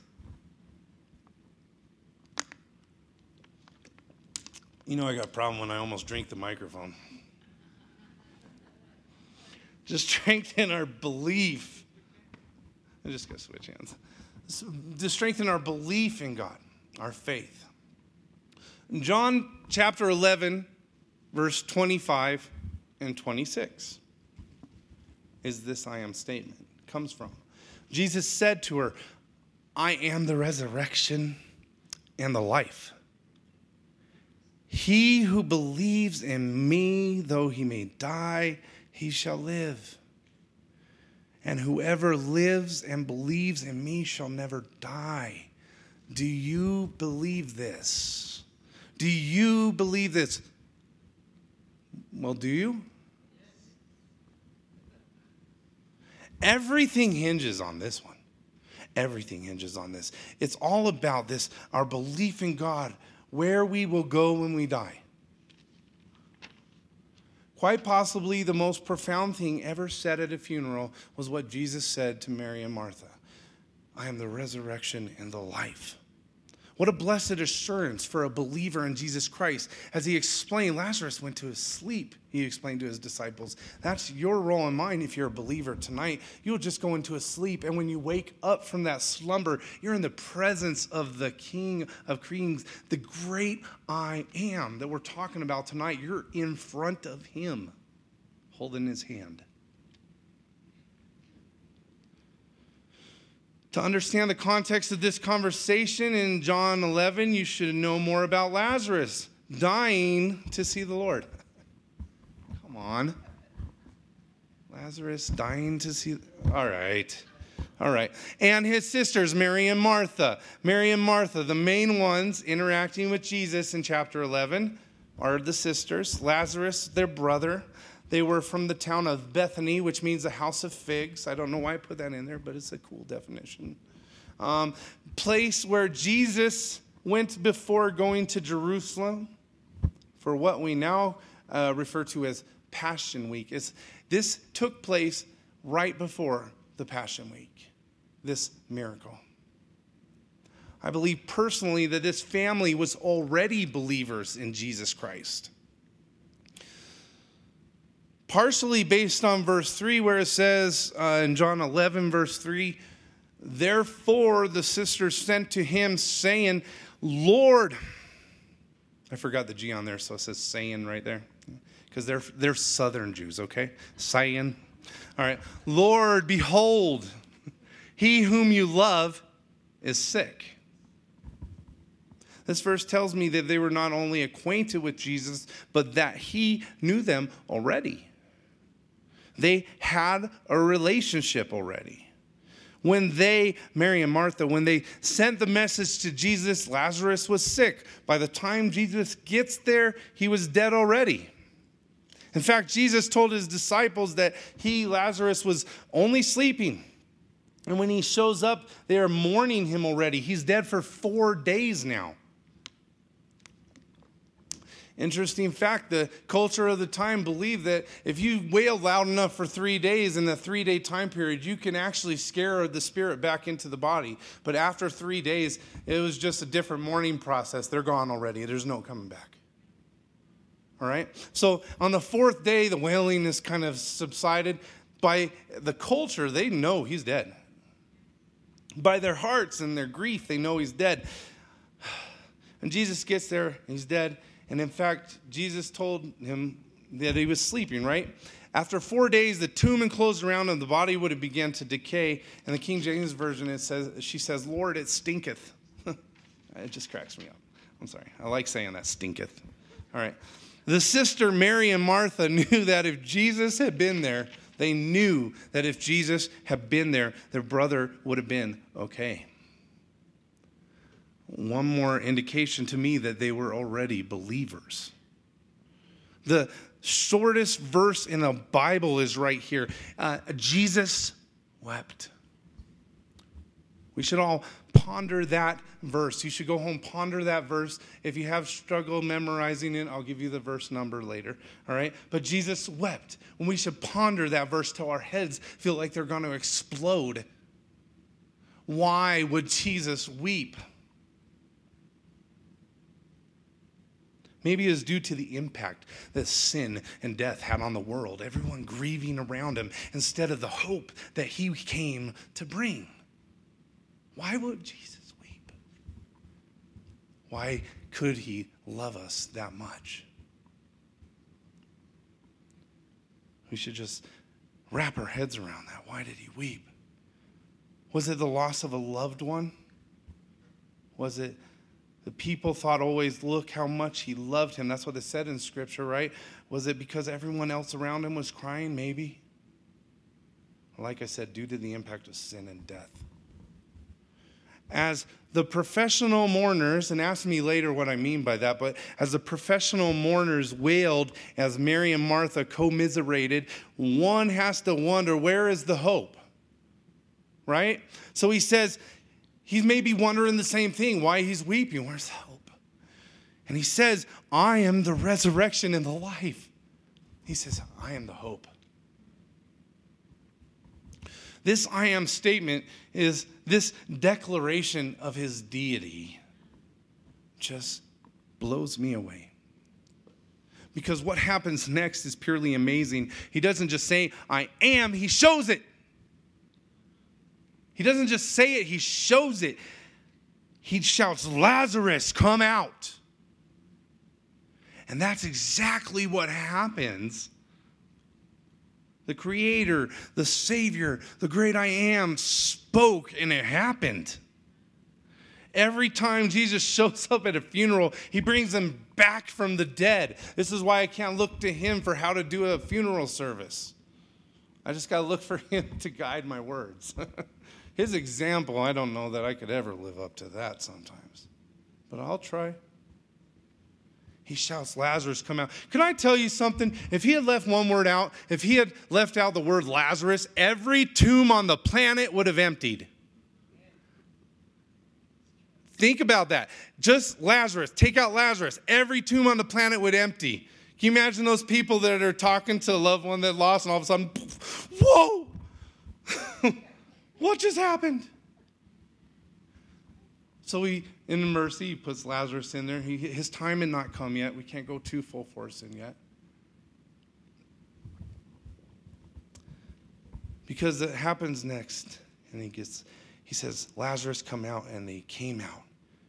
You know I got a problem when I almost drink the microphone. To strengthen our belief. I'm just going to switch hands. To strengthen our belief in God, our faith. In John chapter 11, verse 25 and 26 is this I am statement. It comes from. Jesus said to her, I am the resurrection and the life. He who believes in me, though he may die, he shall live. And whoever lives and believes in me shall never die. Do you believe this? Do you believe this? Well, do you? Everything hinges on this one. Everything hinges on this. It's all about this, our belief in God, where we will go when we die. Quite possibly the most profound thing ever said at a funeral was what Jesus said to Mary and Martha. I am the resurrection and the life. What a blessed assurance for a believer in Jesus Christ. As he explained, Lazarus went to his sleep. He explained to his disciples, that's your role and mine if you're a believer tonight. You'll just go into a sleep, and when you wake up from that slumber, you're in the presence of the King of Kings, the great I am that we're talking about tonight. You're in front of him, holding his hand. To understand the context of this conversation in John 11, you should know more about Lazarus dying to see the Lord. Come on. Lazarus dying to see. All right. All right. And his sisters, Mary and Martha. Mary and Martha, the main ones interacting with Jesus in chapter 11, are the sisters. Lazarus, their brother. They were from the town of Bethany, which means the house of figs. I don't know why I put that in there, but it's a cool definition. Place where Jesus went before going to Jerusalem for what we now refer to as Passion Week. This took place right before the Passion Week, this miracle. I believe personally that this family was already believers in Jesus Christ. Partially based on verse 3, where it says in John 11, verse 3, therefore the sisters sent to him, saying, Lord, I forgot the G on there, so it says saying right there, because they're Southern Jews, okay? Saying. All right. Lord, behold, he whom you love is sick. This verse tells me that they were not only acquainted with Jesus, but that he knew them already. They had a relationship already. When Mary and Martha, when they sent the message to Jesus, Lazarus was sick. By the time Jesus gets there, he was dead already. In fact, Jesus told his disciples that Lazarus, was only sleeping. And when he shows up, they are mourning him already. He's dead for 4 days now. Interesting fact, the culture of the time believed that if you wail loud enough for 3 days in the 3-day time period, you can actually scare the spirit back into the body. But after 3 days, it was just a different mourning process. They're gone already. There's no coming back. All right? So on the 4th day, the wailing is kind of subsided. By the culture, they know he's dead. By their hearts and their grief, they know he's dead. And Jesus gets there, and he's dead. And in fact, Jesus told him that he was sleeping, right? After 4 days, the tomb enclosed around him, the body would have begun to decay. In the King James Version, she says, Lord, it stinketh. It just cracks me up. I'm sorry. I like saying that, stinketh. All right. The sister Mary and Martha knew that if Jesus had been there, they knew that if Jesus had been there, their brother would have been okay. One more indication to me that they were already believers. The shortest verse in the Bible is right here. Jesus wept. We should all ponder that verse. You should go home, ponder that verse. If you have struggle memorizing it, I'll give you the verse number later. All right? But Jesus wept. And we should ponder that verse till our heads feel like they're going to explode. Why would Jesus weep? Maybe it is due to the impact that sin and death had on the world. Everyone grieving around him instead of the hope that he came to bring. Why would Jesus weep? Why could he love us that much? We should just wrap our heads around that. Why did he weep? Was it the loss of a loved one? Was it the people thought always, look how much he loved him? That's what it said in Scripture, right? Was it because everyone else around him was crying? Maybe. Like I said, due to the impact of sin and death. As the professional mourners, and ask me later what I mean by that, but as the professional mourners wailed, as Mary and Martha commiserated, one has to wonder, where is the hope? Right? So he says, he's maybe wondering the same thing, why he's weeping. Where's the hope? And he says, I am the resurrection and the life. He says, I am the hope. This I am statement is this declaration of his deity just blows me away. Because what happens next is purely amazing. He doesn't just say, I am, he shows it. He doesn't just say it, he shows it. He shouts, Lazarus, come out. And that's exactly what happens. The Creator, the Savior, the great I Am spoke and it happened. Every time Jesus shows up at a funeral, he brings them back from the dead. This is why I can't look to him for how to do a funeral service. I just got to look for him to guide my words. His example, I don't know that I could ever live up to that sometimes. But I'll try. He shouts, Lazarus, come out. Can I tell you something? If he had left one word out, if he had left out the word Lazarus, every tomb on the planet would have emptied. Think about that. Just Lazarus. Take out Lazarus. Every tomb on the planet would empty. Can you imagine those people that are talking to a loved one that lost and all of a sudden, whoa! What just happened? So in mercy, he puts Lazarus in there. His time had not come yet. We can't go too full force in yet. Because it happens next. And he says, Lazarus, come out. And they came out.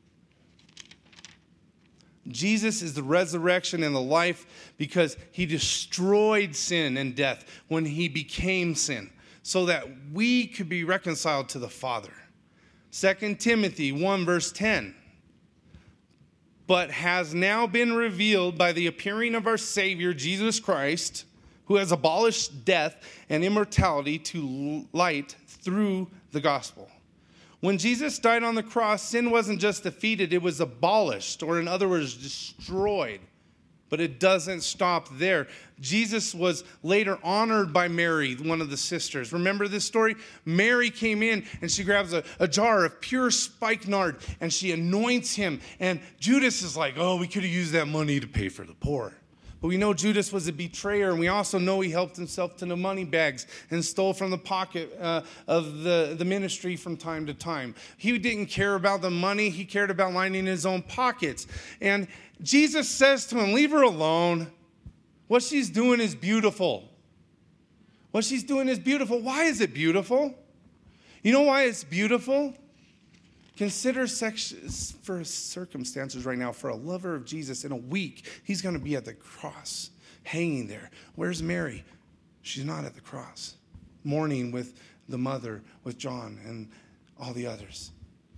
Jesus is the resurrection and the life because he destroyed sin and death when he became sin so that we could be reconciled to the Father. 2 Timothy 1 verse 10. But has now been revealed by the appearing of our Savior Jesus Christ, who has abolished death and immortality to light through the gospel. When Jesus died on the cross, sin wasn't just defeated, it was abolished, or in other words, destroyed. But it doesn't stop there. Jesus was later honored by Mary, one of the sisters. Remember this story? Mary came in and she grabs a jar of pure spikenard and she anoints him. And Judas is like, oh, we could have used that money to pay for the poor. But we know Judas was a betrayer, and we also know he helped himself to the money bags and stole from the pocket of the ministry from time to time. He didn't care about the money. He cared about lining his own pockets. And Jesus says to him, leave her alone. What she's doing is beautiful. What she's doing is beautiful. Why is it beautiful? You know why it's beautiful? Consider for circumstances right now, for a lover of Jesus, in a week, he's going to be at the cross, hanging there. Where's Mary? She's not at the cross. Mourning with the mother, with John and all the others.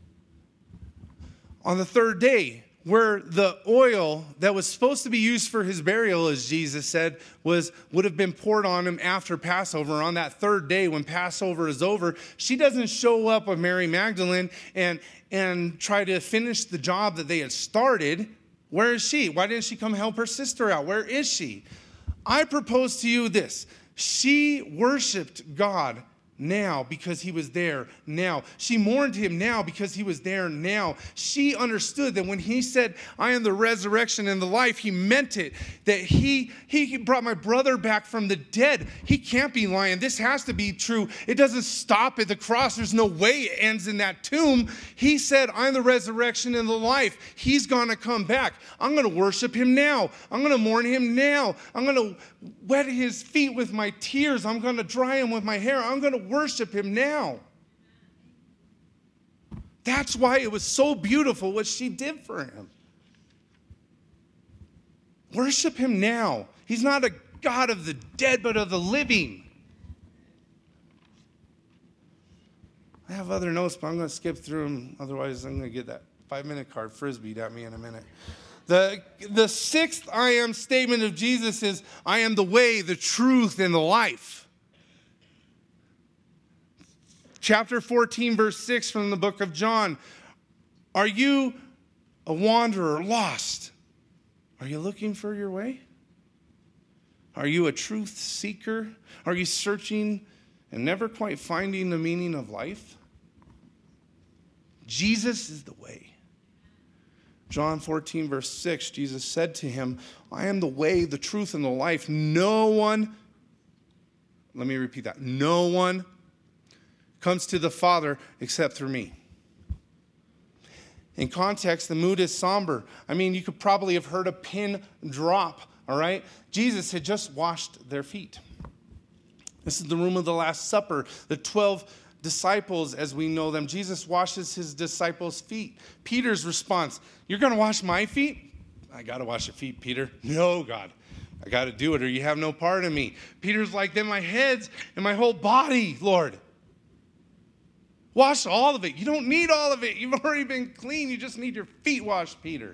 On the third day, where the oil that was supposed to be used for his burial, as Jesus said, would have been poured on him after Passover. On that third day, when Passover is over, she doesn't show up with Mary Magdalene and try to finish the job that they had started. Where is she? Why didn't she come help her sister out? Where is she? I propose to you this. She worshiped God now because he was there now. She mourned him now because he was there now. She understood that when he said, I am the resurrection and the life, he meant it. That he brought my brother back from the dead. He can't be lying. This has to be true. It doesn't stop at the cross. There's no way it ends in that tomb. He said, I'm the resurrection and the life. He's going to come back. I'm going to worship him now. I'm going to mourn him now. I'm going to wet his feet with my tears. I'm going to dry him with my hair. I'm going to worship him now. That's why it was so beautiful what she did for him. Worship him now. He's not a God of the dead, but of the living. I have other notes, but I'm going to skip through them. Otherwise, I'm going to get that 5-minute card frisbeed at me in a minute. The sixth I am statement of Jesus is, I am the way, the truth, and the life. Chapter 14, verse 6 from the book of John. Are you a wanderer, lost? Are you looking for your way? Are you a truth seeker? Are you searching and never quite finding the meaning of life? Jesus is the way. John 14, verse 6, Jesus said to him, I am the way, the truth, and the life. No one, let me repeat that, no one comes to the Father except through me. In context, the mood is somber. I mean, you could probably have heard a pin drop, all right? Jesus had just washed their feet. This is the room of the Last Supper. The 12 disciples, as we know them, Jesus washes his disciples' feet. Peter's response, you're going to wash my feet? I got to wash your feet, Peter. No, God. I got to do it or you have no part in me. Peter's like, then my head's and my whole body, Lord. Wash all of it. You don't need all of it. You've already been clean. You just need your feet washed, Peter.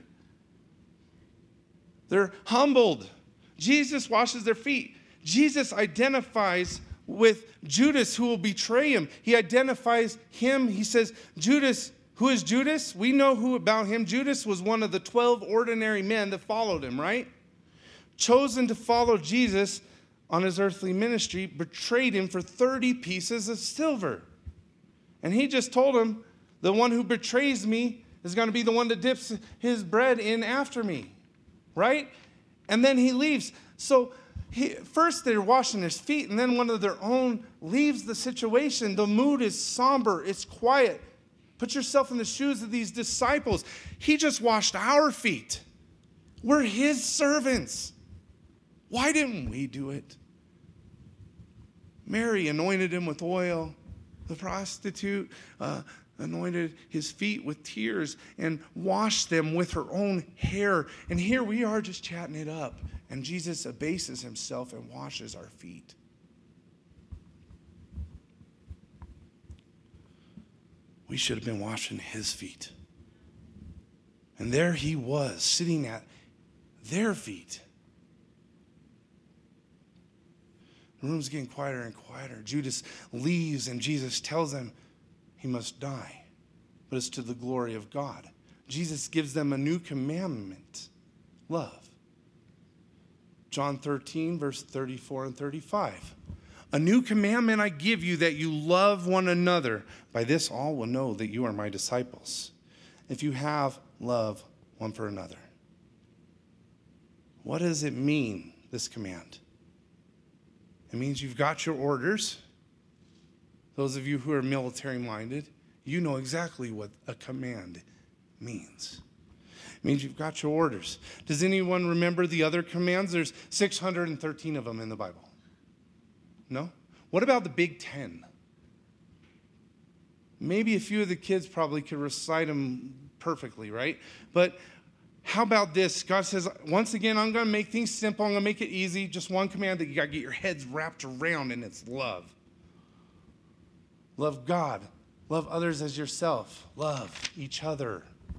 They're humbled. Jesus washes their feet. Jesus identifies with Judas who will betray him. He identifies him. He says, Judas, who is Judas? We know who about him. Judas was one of the 12 ordinary men that followed him, right? Chosen to follow Jesus on his earthly ministry, betrayed him for 30 pieces of silver. And he just told him, the one who betrays me is going to be the one that dips his bread in after me, right? And then he leaves. So first they're washing his feet, and then one of their own leaves the situation. The mood is somber. It's quiet. Put yourself in the shoes of these disciples. He just washed our feet. We're his servants. Why didn't we do it? Mary anointed him with oil. The prostitute anointed his feet with tears and washed them with her own hair. And here we are just chatting it up. And Jesus abases himself and washes our feet. We should have been washing his feet. And there he was, sitting at their feet. The room's getting quieter and quieter. Judas leaves, and Jesus tells them he must die. But it's to the glory of God. Jesus gives them a new commandment, love. John 13, verse 34 and 35. A new commandment I give you, that you love one another. By this all will know that you are my disciples, if you have love one for another. What does it mean, this command? It means you've got your orders. Those of you who are military-minded, you know exactly what a command means. It means you've got your orders. Does anyone remember the other commands? There's 613 of them in the Bible. No? What about the Big Ten? Maybe a few of the kids probably could recite them perfectly, right? But how about this? God says, once again, I'm going to make things simple. I'm going to make it easy. Just one command that you got to get your heads wrapped around, and it's love. Love God. Love others as yourself. Love each other.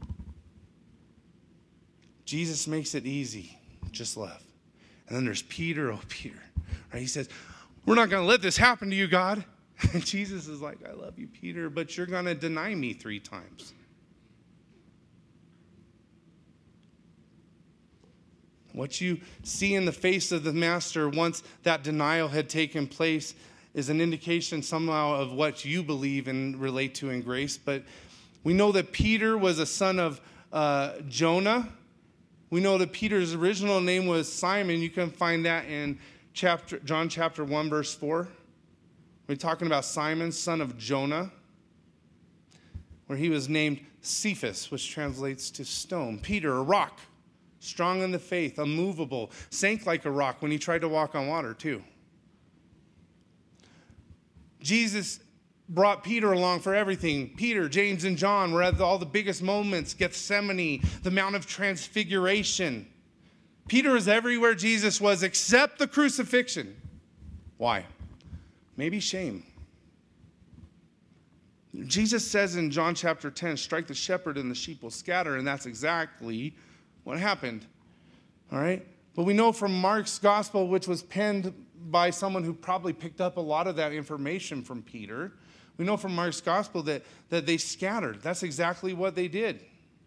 Jesus makes it easy. Just love. And then there's Peter. Oh, Peter. Right? He says, we're not going to let this happen to you, God. And Jesus is like, I love you, Peter, but you're going to deny me 3 times. What you see in the face of the master once that denial had taken place is an indication somehow of what you believe and relate to in grace. But we know that Peter was a son of Jonah. We know that Peter's original name was Simon. You can find that in John chapter 1, verse 4. We're talking about Simon, son of Jonah, where he was named Cephas, which translates to stone. Peter, a rock, strong in the faith, unmovable, sank like a rock when he tried to walk on water too. Jesus brought Peter along for everything. Peter, James, and John were at all the biggest moments, Gethsemane, the Mount of Transfiguration. Peter is everywhere Jesus was except the crucifixion. Why? Maybe shame. Jesus says in John chapter 10, strike the shepherd and the sheep will scatter, and that's exactly what happened. All right? But we know from Mark's gospel, which was penned by someone who probably picked up a lot of that information from Peter, we know from Mark's gospel that they scattered. That's exactly what they did.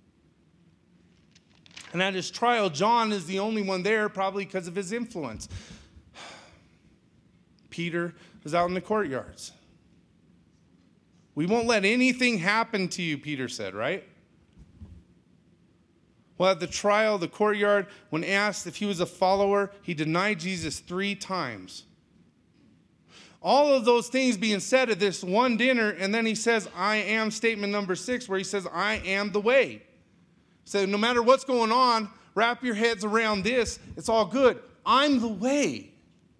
And at his trial, John is the only one there, probably because of his influence. Peter was out in the courtyards. We won't let anything happen to you, Peter said, right? Well, at the trial, the courtyard, when asked if he was a follower, he denied Jesus 3 times. All of those things being said at this one dinner, and then he says, I am, statement number 6, where he says, I am the way. So no matter what's going on, wrap your heads around this. It's all good. I'm the way.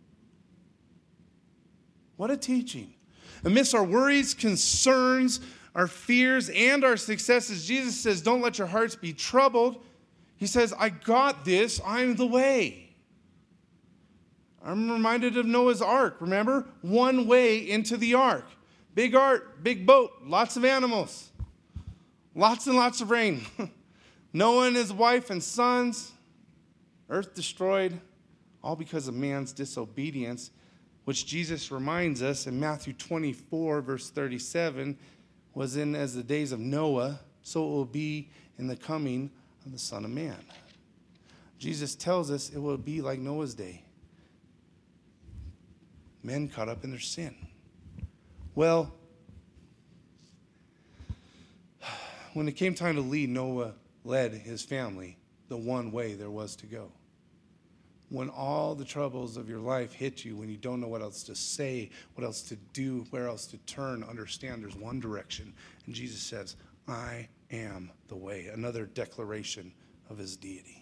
What a teaching. Amidst our worries, concerns, our fears, and our successes, Jesus says, don't let your hearts be troubled. He says, I got this. I'm the way. I'm reminded of Noah's Ark. Remember? One way into the ark. Big ark, big boat, lots of animals. Lots and lots of rain. Noah and his wife and sons. Earth destroyed. All because of man's disobedience. which Jesus reminds us in Matthew 24, verse 37, was in as the days of Noah, so it will be in the coming of the Son of Man. Jesus tells us it will be like Noah's day. Men caught up in their sin. Well, when it came time to lead, Noah led his family the one way there was to go. When all the troubles of your life hit you, when you don't know what else to say, what else to do, where else to turn, understand there's one direction. And Jesus says, I am the way. Another declaration of his deity.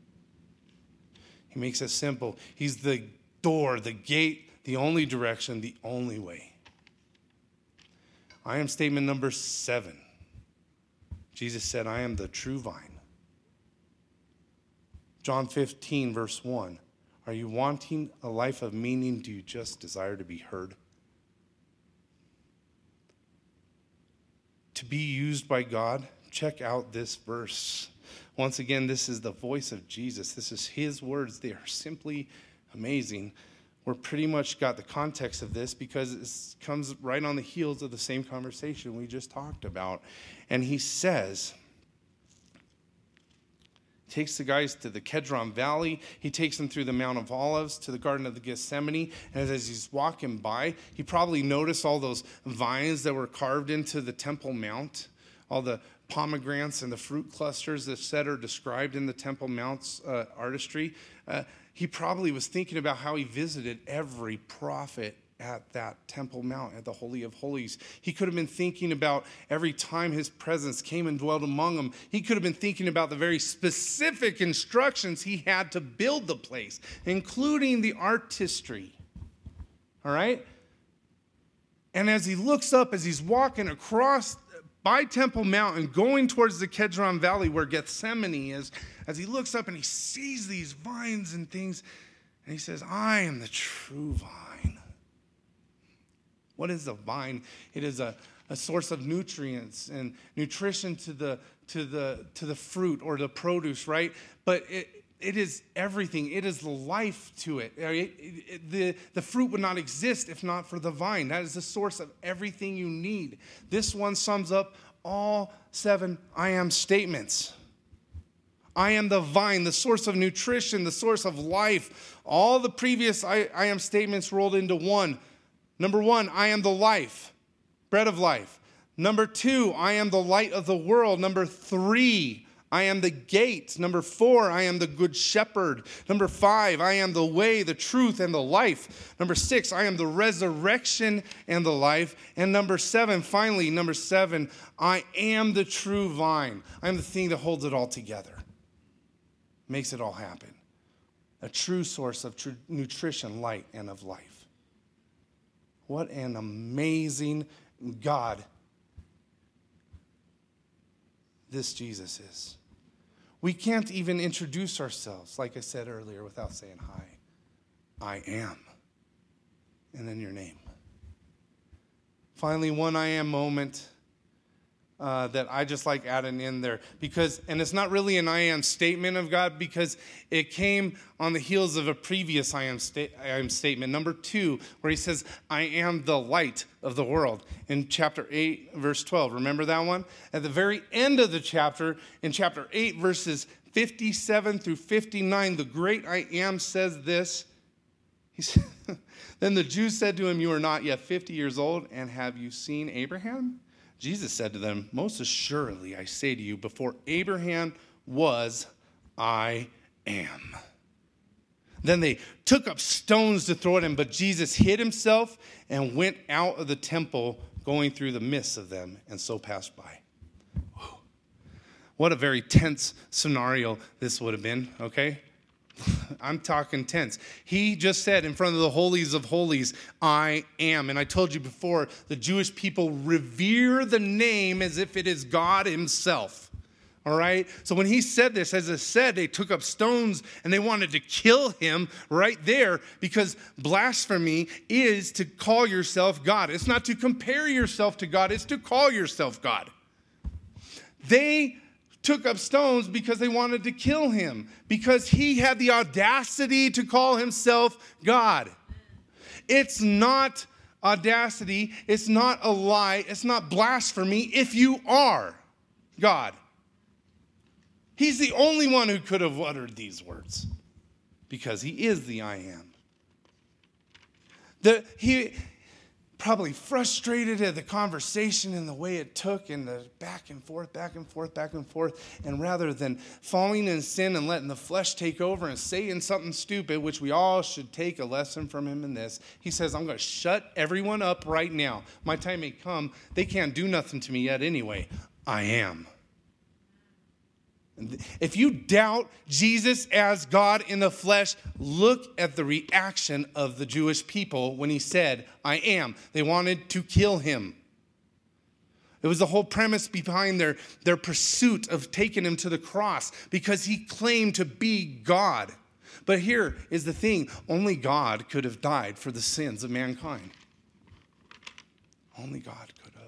He makes it simple. He's the door, the gate, the only direction, the only way. I am statement number 7. Jesus said, I am the true vine. John 15, verse 1. Are you wanting a life of meaning? Do you just desire to be heard? To be used by God? Check out this verse. Once again, this is the voice of Jesus. This is his words. They are simply amazing. We're pretty much got the context of this because it comes right on the heels of the same conversation we just talked about. And he says, takes the guys to the Kedron Valley. He takes them through the Mount of Olives to the Garden of the Gethsemane. And as he's walking by, he probably noticed all those vines that were carved into the Temple Mount, all the pomegranates and the fruit clusters that are described in the Temple Mount's artistry. He probably was thinking about how he visited every prophet at that Temple Mount, at the Holy of Holies. He could have been thinking about every time his presence came and dwelt among them. He could have been thinking about the very specific instructions he had to build the place, including the artistry. All right? And as he looks up, as he's walking across by Temple Mount and going towards the Kedron Valley where Gethsemane is, as he looks up and he sees these vines and things, and he says, I am the true vine. What is a vine? It is a source of nutrients and nutrition to the fruit or the produce, right? But it is everything. It is the life to it. The fruit would not exist if not for the vine. That is the source of everything you need. This one sums up all 7 I am statements. I am the vine, the source of nutrition, the source of life. All the previous I am statements rolled into one. Number 1, I am the life, bread of life. Number 2, I am the light of the world. Number 3, I am the gate. Number 4, I am the good shepherd. Number 5, I am the way, the truth, and the life. Number 6, I am the resurrection and the life. And number 7, finally, number 7, I am the true vine. I am the thing that holds it all together, makes it all happen. A true source of true nutrition, light, and of life. What an amazing God this Jesus is. We can't even introduce ourselves, like I said earlier, without saying hi. I am. And then your name. Finally, one I am moment that I just like adding in there. And it's not really an I am statement of God because it came on the heels of a previous I am statement, number 2, where he says, I am the light of the world, in chapter 8, verse 12. Remember that one? At the very end of the chapter, in chapter 8, verses 57 through 59, the great I am says this. He said, then the Jews said to him, you are not yet 50 years old, and have you seen Abraham? Jesus said to them, most assuredly, I say to you, before Abraham was, I am. Then they took up stones to throw at him, but Jesus hid himself and went out of the temple, going through the midst of them, and so passed by. Whew. What a very tense scenario this would have been, okay? I'm talking tense. He just said in front of the holies of holies, I am. And I told you before, the Jewish people revere the name as if it is God himself. All right? So when he said this, as I said, they took up stones and they wanted to kill him right there because blasphemy is to call yourself God. It's not to compare yourself to God. It's to call yourself God. They took up stones because they wanted to kill him, because he had the audacity to call himself God. It's not audacity. It's not a lie. It's not blasphemy if you are God. He's the only one who could have uttered these words because he is the I am. He probably frustrated at the conversation and the way it took and the back and forth. And rather than falling in sin and letting the flesh take over and saying something stupid, which we all should take a lesson from him in this, he says, I'm going to shut everyone up right now. My time may come. They can't do nothing to me yet anyway. I am. If you doubt Jesus as God in the flesh, look at the reaction of the Jewish people when he said, I am. They wanted to kill him. It was the whole premise behind their pursuit of taking him to the cross because he claimed to be God. But here is the thing. Only God could have died for the sins of mankind. Only God could have.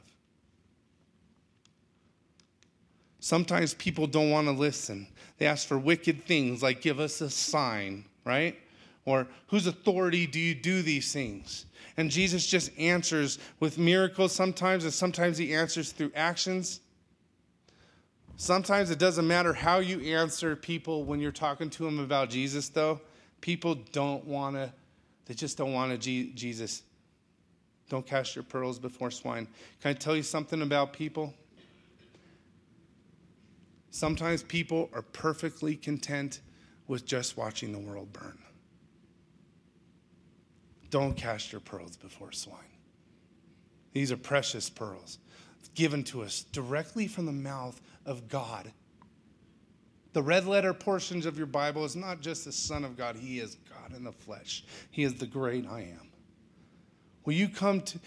Sometimes people don't want to listen. They ask for wicked things like give us a sign, right? Or whose authority do you do these things? And Jesus just answers with miracles sometimes, and sometimes he answers through actions. Sometimes it doesn't matter how you answer people when you're talking to them about Jesus, though. People they just don't want Jesus. Don't cast your pearls before swine. Can I tell you something about people? Sometimes people are perfectly content with just watching the world burn. Don't cast your pearls before swine. These are precious pearls given to us directly from the mouth of God. The red letter portions of your Bible is not just the Son of God. He is God in the flesh. He is the great I am. Will you come to...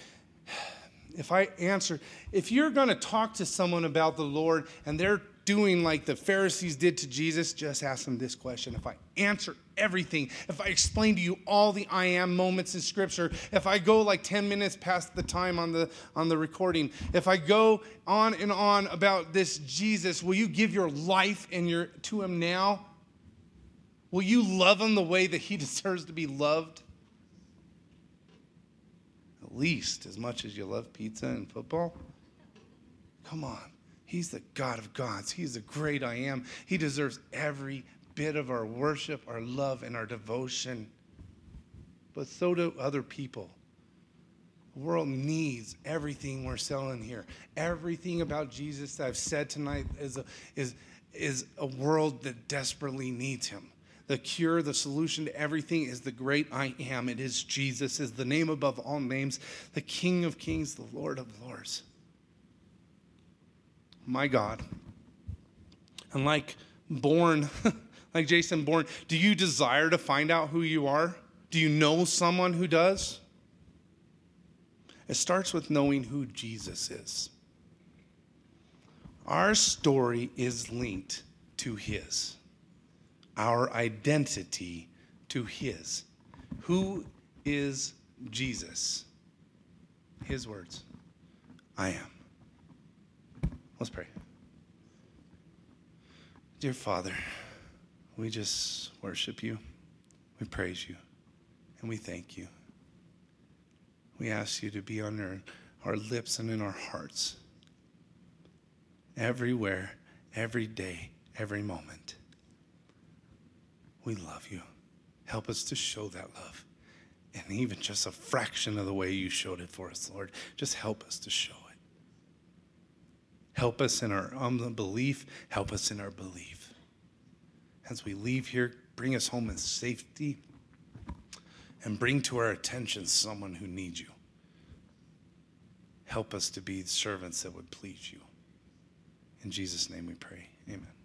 If you're going to talk to someone about the Lord and they're doing like the Pharisees did to Jesus, just ask them this question. If I answer everything, if I explain to you all the I am moments in Scripture, if I go like 10 minutes past the time on the recording, if I go on and on about this Jesus, will you give your life to him now? Will you love him the way that he deserves to be loved? At least as much as you love pizza and football? Come on. He's the God of gods. He's the great I am. He deserves every bit of our worship, our love, and our devotion. But so do other people. The world needs everything we're selling here. Everything about Jesus that I've said tonight is a world that desperately needs him. The cure, the solution to everything is the great I am. It is Jesus, is the name above all names, the King of kings, the Lord of lords. My God. And like Jason Bourne, do you desire to find out who you are? Do you know someone who does? It starts with knowing who Jesus is. Our story is linked to his. Our identity to his. Who is Jesus? His words. I am. Let's pray. Dear Father, we just worship you. We praise you. And we thank you. We ask you to be on our lips and in our hearts. Everywhere, every day, every moment. We love you. Help us to show that love. And even just a fraction of the way you showed it for us, Lord. Just help us to show it. Help us in our unbelief. Help us in our belief. As we leave here, bring us home in safety. And bring to our attention someone who needs you. Help us to be servants that would please you. In Jesus' name we pray. Amen.